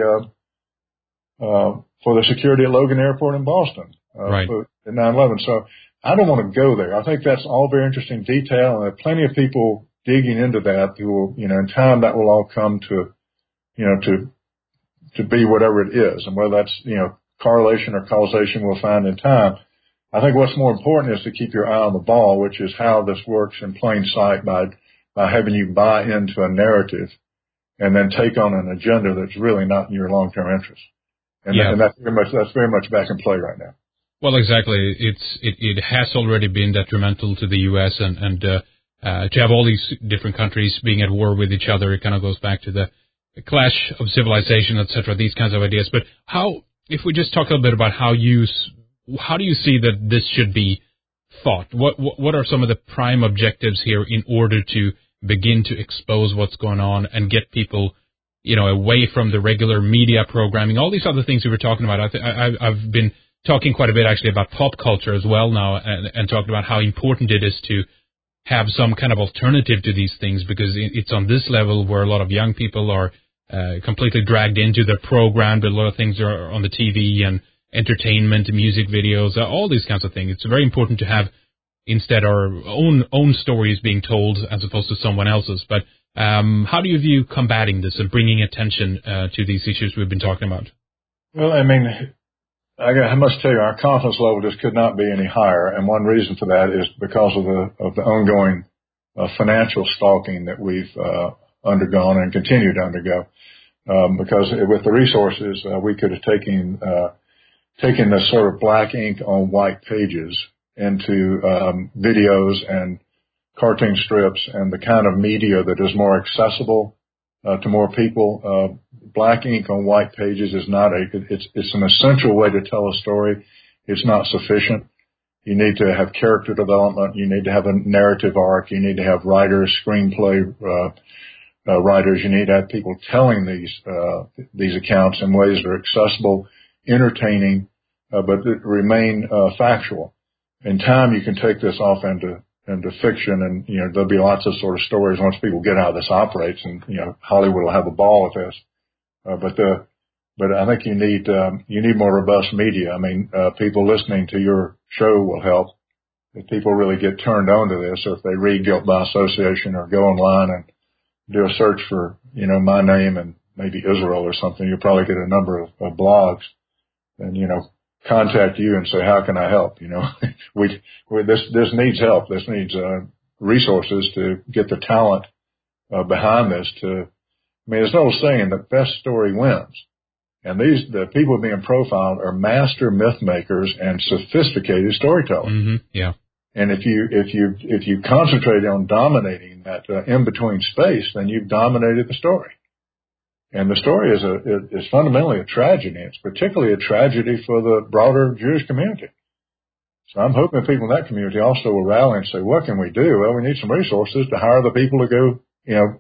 Speaker 2: uh, uh, for the security at Logan Airport in Boston, uh,
Speaker 1: right.
Speaker 2: for, at nine eleven. So I don't want to go there. I think that's all very interesting detail, and there are plenty of people digging into that who will, you know, in time that will all come to, you know, to, to be whatever it is. And whether that's, you know, correlation or causation we'll find in time. I think what's more important is to keep your eye on the ball, which is how this works in plain sight by, by having you buy into a narrative and then take on an agenda that's really not in your long-term interest. And,
Speaker 1: yeah.
Speaker 2: that, and that's very much, that's very much back in play right now.
Speaker 1: Well, exactly. It's, it, it has already been detrimental to the U S and, and, uh, Uh, to have all these different countries being at war with each other, it kind of goes back to the, the clash of civilization, et cetera, these kinds of ideas. But how, if we just talk a little bit about how you, how do you see that this should be fought? What, what, what are some of the prime objectives here in order to begin to expose what's going on and get people, you know, away from the regular media programming, all these other things we were talking about? I th- I, I've been talking quite a bit actually about pop culture as well now and, and talking about how important it is to have some kind of alternative to these things, because it's on this level where a lot of young people are uh, completely dragged into the program, but a lot of things are on the T V and entertainment, music videos, uh, all these kinds of things. It's very important to have instead our own own stories being told as opposed to someone else's. But um, how do you view combating this and bringing attention uh, to these issues we've been talking about?
Speaker 2: Well, I mean, I must tell you, our confidence level just could not be any higher, and one reason for that is because of the of the ongoing uh, financial stalking that we've uh, undergone and continue to undergo. Um, because with the resources, uh, we could have taken uh, taken this sort of black ink on white pages into um, videos and cartoon strips and the kind of media that is more accessible uh, to more people. Uh, black ink on white pages is not a, it's, it's an essential way to tell a story. It's not sufficient. You need to have character development. You need to have a narrative arc. You need to have writers, screenplay, uh, uh, writers. You need to have people telling these, uh, these accounts in ways that are accessible, entertaining, uh, but that remain, uh, factual. In time, you can take this off into, into fiction, and, you know, there'll be lots of sort of stories once people get how this operates, and, you know, Hollywood will have a ball with this. Uh, but the, but I think you need, um, you need more robust media. I mean, uh, people listening to your show will help. If people really get turned on to this, or if they read Guilt by Association or go online and do a search for, you know, my name and maybe Israel or something, you'll probably get a number of, of blogs and, you know, contact you and say, how can I help? You know, we, we, this, this needs help. This needs, uh, resources to get the talent, uh, behind this to, I mean, there's no saying that best story wins. And these, the people being profiled are master myth makers and sophisticated storytellers.
Speaker 1: Mm-hmm. Yeah.
Speaker 2: And if you, if you, if you concentrate on dominating that uh, in-between space, then you've dominated the story. And the story is a, is fundamentally a tragedy. It's particularly a tragedy for the broader Jewish community. So I'm hoping people in that community also will rally and say, what can we do? Well, we need some resources to hire the people to go, you know,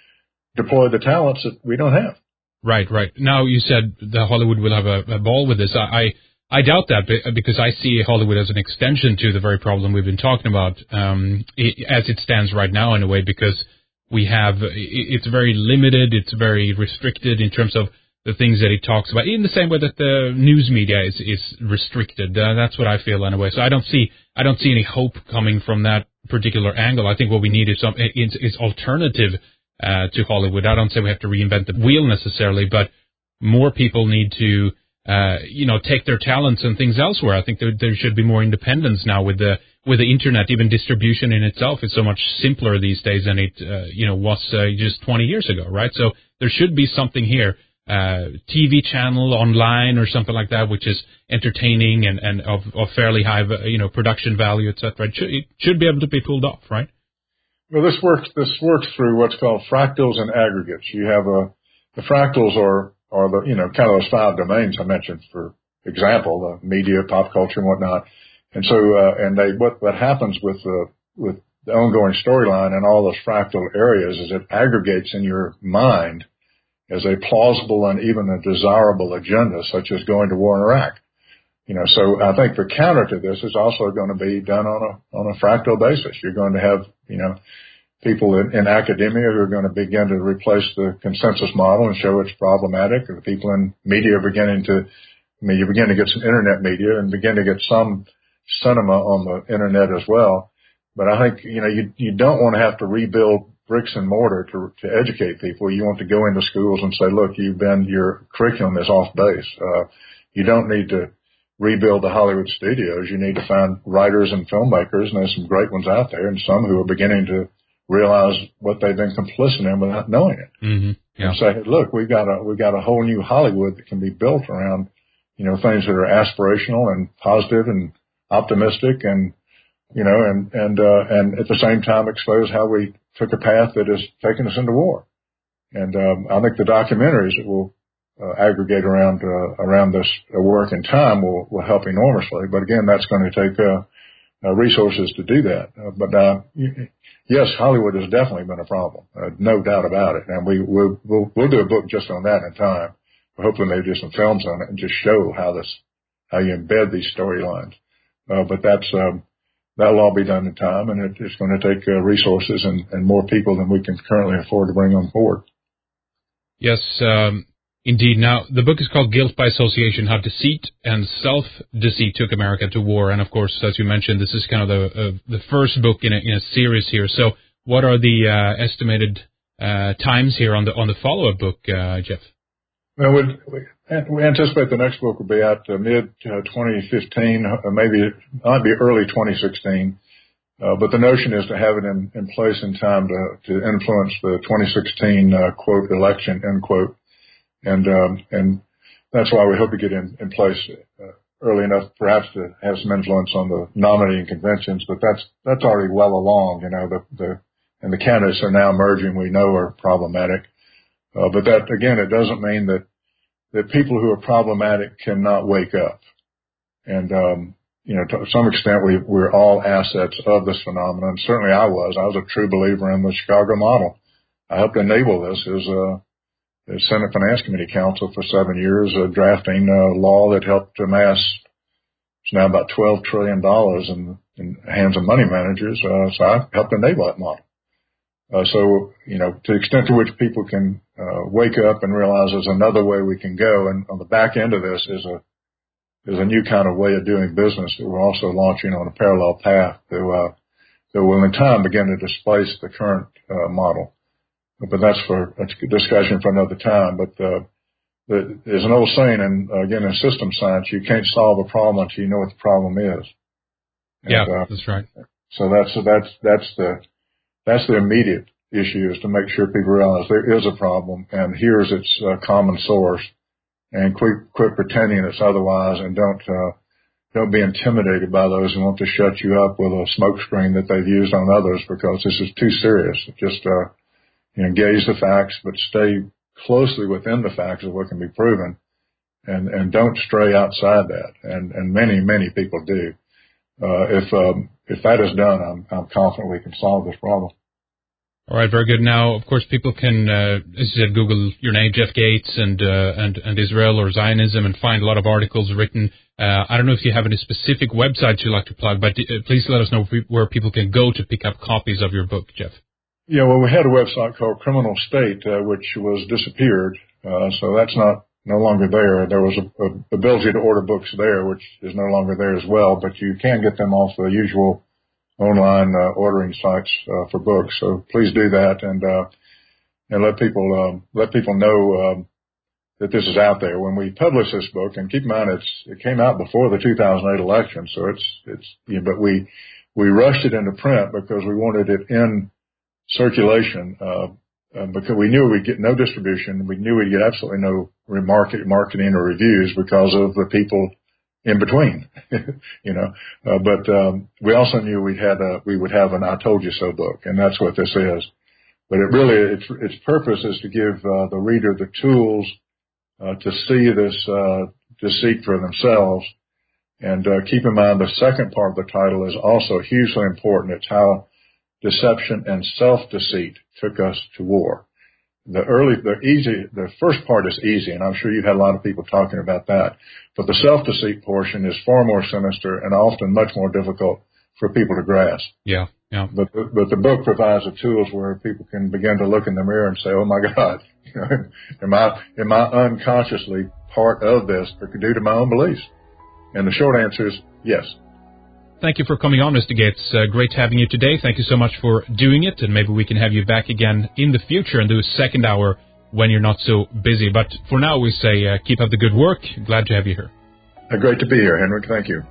Speaker 2: deploy the talents that we don't have.
Speaker 1: Right, right. Now, you said that Hollywood will have a, a ball with this. I, I, I doubt that because I see Hollywood as an extension to the very problem we've been talking about, um, it, as it stands right now in a way, because we have, it's very limited, it's very restricted in terms of the things that it talks about, in the same way that the news media is, is restricted. Uh, that's what I feel in a way. So I don't see, I don't see any hope coming from that particular angle. I think what we need is some, is, is alternative Uh, to Hollywood. I don't say we have to reinvent the wheel necessarily, but more people need to, uh, you know, take their talents and things elsewhere. I think there, there should be more independence now with the with the internet. Even distribution in itself is so much simpler these days than it, uh, you know, was uh, just twenty years ago, right? So there should be something here, uh, T V channel, online, or something like that, which is entertaining and and of, of fairly high, you know, production value, et cetera. It should, it should be able to be pulled off, right?
Speaker 2: Well, this works, this works through what's called fractals and aggregates. You have a, the fractals are, are the, you know, kind of those five domains I mentioned, for example, the media, pop culture and whatnot. And so, uh, and they, what, what happens with the, with the ongoing storyline in all those fractal areas is it aggregates in your mind as a plausible and even a desirable agenda, such as going to war in Iraq. You know, so I think the counter to this is also going to be done on a, on a fractal basis. You're going to have, you know, people in, in academia who are going to begin to replace the consensus model and show it's problematic, or the people in media are beginning to, I mean, you begin to get some internet media and begin to get some cinema on the internet as well. But I think, you know, you, you don't want to have to rebuild bricks and mortar to, to educate people. You want to go into schools and say, look, you've been, your curriculum is off base. Uh, you don't need to rebuild the Hollywood studios. You need to find writers and filmmakers, and there's some great ones out there, and some who are beginning to realize what they've been complicit in without knowing it.
Speaker 1: Mm-hmm. Yeah.
Speaker 2: And say, hey, look, we've got a we've got a whole new Hollywood that can be built around, you know, things that are aspirational and positive and optimistic, and you know, and and uh, and at the same time expose how we took a path that has taken us into war. And um, I think the documentaries that will Uh, aggregate around uh, around this uh, work in time will will help enormously. But again, that's going to take uh, uh, resources to do that. Uh, but uh, yes, Hollywood has definitely been a problem, uh, no doubt about it. And we we'll, we'll we'll do a book just on that in time. Hopefully, maybe do some films on it and just show how this how you embed these storylines. Uh, but that's um, that'll all be done in time, and it, it's going to take uh, resources and, and more people than we can currently afford to bring on board.
Speaker 1: Yes. Um Indeed. Now, the book is called Guilt by Association, How Deceit and Self-Deceit Took America to War. And, of course, as you mentioned, this is kind of the uh, the first book in a, in a series here. So what are the uh, estimated uh, times here on the on the follow-up book, uh, Jeff?
Speaker 2: Well, we, we anticipate the next book will be out uh, mid uh, twenty fifteen, uh, maybe it might be early twenty sixteen. Uh, but the notion is to have it in, in place in time to, to influence the twenty sixteen, uh, quote, election, end quote. And, um, and that's why we hope to get in, in place uh, early enough, perhaps to have some influence on the nominating conventions. But that's, that's already well along, you know, the, the, and the candidates are now emerging we know are problematic. Uh, but that, again, it doesn't mean that, that people who are problematic cannot wake up. And, um, you know, to some extent we, we're all assets of this phenomenon. Certainly I was. I was a true believer in the Chicago model. I helped enable this as, uh, the Senate Finance Committee counsel for seven years, uh, drafting a law that helped amass, it's now about twelve trillion dollars in, in the hands of money managers. Uh, so I helped enable that model. Uh, so, you know, to the extent to which people can, uh, wake up and realize there's another way we can go. And on the back end of this is a, is a new kind of way of doing business that we're also launching on a parallel path to, uh, that will in time begin to displace the current, uh, model. But that's for a discussion for another time. But uh, the, there's an old saying, and uh, again, in system science, you can't solve a problem until you know what the problem is. And,
Speaker 1: yeah,
Speaker 2: uh,
Speaker 1: that's right.
Speaker 2: So that's that's that's the that's the immediate issue is to make sure people realize there is a problem and here's its uh, common source, and quit, quit pretending it's otherwise, and don't uh, don't be intimidated by those who want to shut you up with a smokescreen that they've used on others, because this is too serious. Just uh, you know, gauge the facts, but stay closely within the facts of what can be proven, and and don't stray outside that. And and many many people do. Uh, if um, if that is done, I'm I'm confident we can solve this problem.
Speaker 1: All right, very good. Now, of course, people can, uh, as you said, Google your name, Jeff Gates, and uh, and and Israel or Zionism, and find a lot of articles written. Uh, I don't know if you have any specific websites you'd like to plug, but uh, please let us know where people can go to pick up copies of your book, Jeff.
Speaker 2: Yeah, well, we had a website called Criminal State, uh, which was disappeared, uh, so that's not no longer there. There was a, a ability to order books there, which is no longer there as well, but you can get them off the usual online uh, ordering sites uh, for books. So please do that, and uh, and let people um, let people know um, that this is out there. When we publish this book, and keep in mind it's it came out before the two thousand eight election, so it's it's you know, but we we rushed it into print because we wanted it in circulation, uh, uh, because we knew we'd get no distribution. We knew we'd get absolutely no remarket, marketing or reviews because of the people in between, you know. Uh, but um, we also knew we had a, we would have an "I Told You So" book, and that's what this is. But it really, its its purpose is to give uh, the reader the tools uh, to see this uh, deceit for themselves. And uh, keep in mind, the second part of the title is also hugely important. It's how deception and self-deceit took us to war. The early, the easy, the first part is easy, and I'm sure you've had a lot of people talking about that. But the self-deceit portion is far more sinister and often much more difficult for people to grasp.
Speaker 1: Yeah, yeah.
Speaker 2: But the, but the book provides the tools where people can begin to look in the mirror and say, "Oh my God, am I am I unconsciously part of this due to my own beliefs?" And the short answer is yes.
Speaker 1: Thank you for coming on, Mister Gates. Uh, great having you today. Thank you so much for doing it, and maybe we can have you back again in the future and do a second hour when you're not so busy. But for now, we say uh, keep up the good work. Glad to have you here.
Speaker 2: Uh, great to be here, Henrik. Thank you.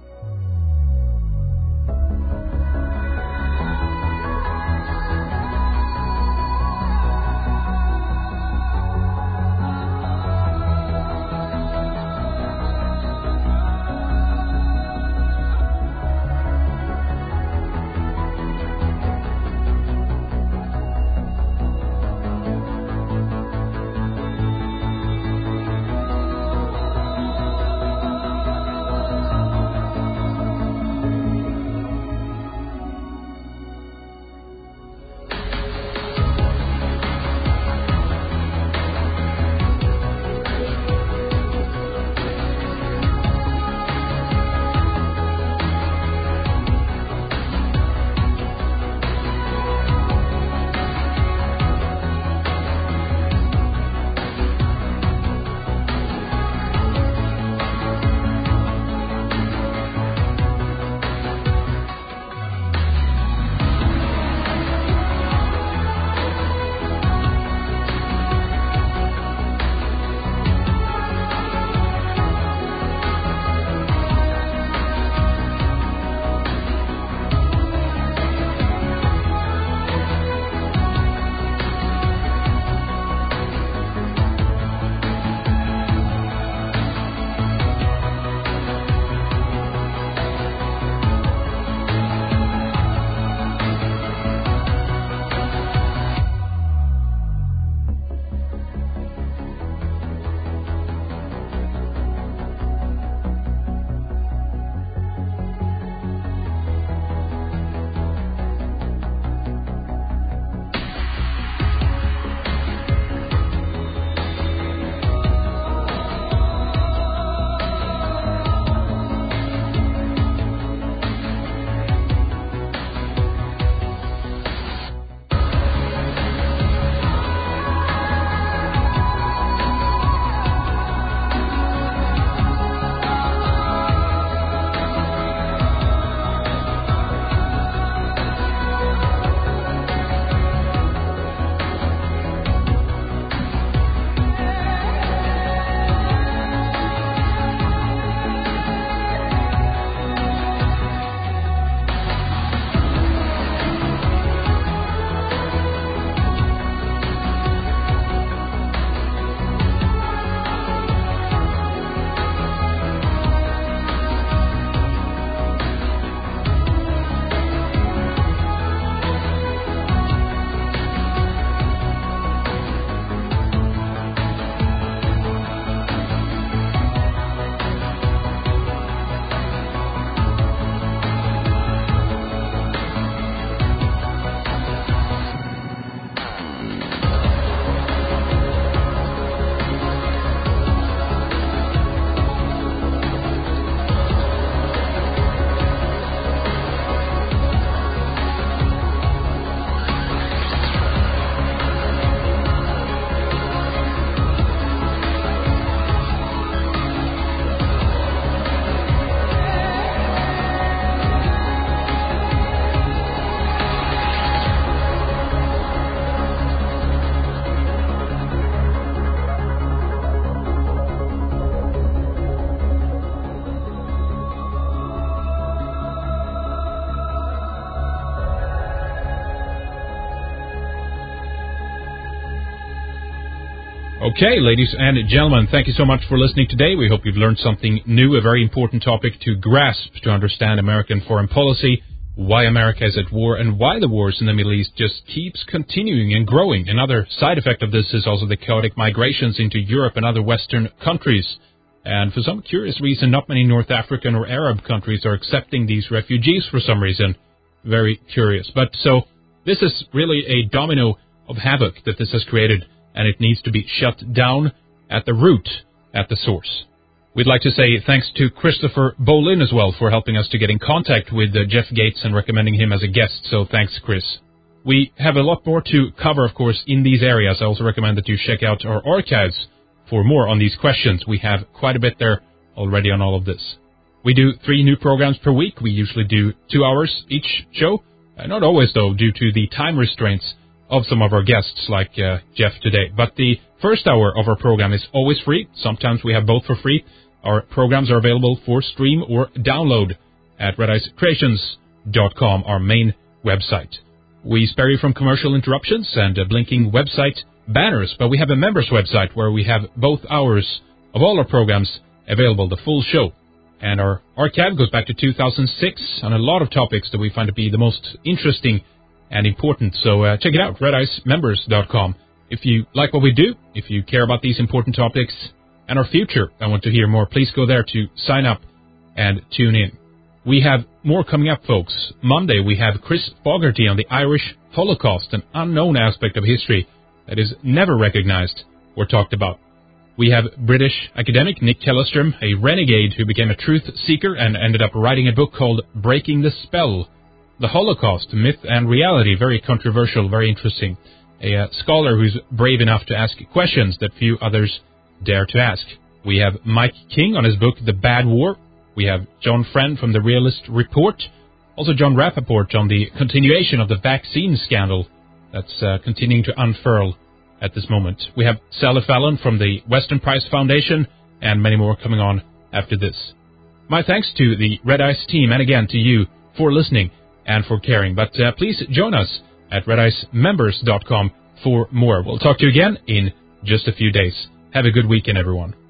Speaker 1: Okay, ladies and gentlemen, thank you so much for listening today. We hope you've learned something new, a very important topic to grasp to understand American foreign policy, why America is at war, and why the wars in the Middle East just keeps continuing and growing. Another side effect of this is also the chaotic migrations into Europe and other Western countries. And for some curious reason, not many North African or Arab countries are accepting these refugees for some reason. Very curious. But so this is really a domino of havoc that this has created, and it needs to be shut down at the root, at the source. We'd like to say thanks to Christopher Bolin as well for helping us to get in contact with uh, Jeff Gates and recommending him as a guest, so thanks, Chris. We have a lot more to cover, of course, in these areas. I also recommend that you check out our archives for more on these questions. We have quite a bit there already on all of this. We do three new programs per week. We usually do two hours each show. Uh, not always, though, due to the time restraints of some of our guests, like uh, Jeff today. But the first hour of our program is always free. Sometimes we have both for free. Our programs are available for stream or download at red ice creations dot com, our main website. We spare you from commercial interruptions and uh, blinking website banners, but we have a members website where we have both hours of all our programs available, the full show. And our archive goes back to two thousand six on a lot of topics that we find to be the most interesting and important. So uh, check it out, red ice members dot com. If you like what we do, if you care about these important topics and our future, I want to hear more, please go there to sign up and tune in. We have more coming up, folks. Monday, we have Chris Fogarty on the Irish Holocaust, an unknown aspect of history that is never recognized or talked about. We have British academic Nick Kellestrom, a renegade who became a truth seeker and ended up writing a book called Breaking the Spell: The Holocaust, Myth and Reality. Very controversial, very interesting. A uh, scholar who's brave enough to ask questions that few others dare to ask. We have Mike King on his book The Bad War. We have John Friend from the Realist Report. Also John Rappaport on the continuation of the vaccine scandal that's uh, continuing to unfurl at this moment. We have Sally Fallon from the Western Prize Foundation, and many more coming on after this. My thanks to the Red Ice team, and again to you for listening and for caring. But uh, please join us at red ice members dot com for more. We'll talk to you again in just a few days. Have a good weekend, everyone.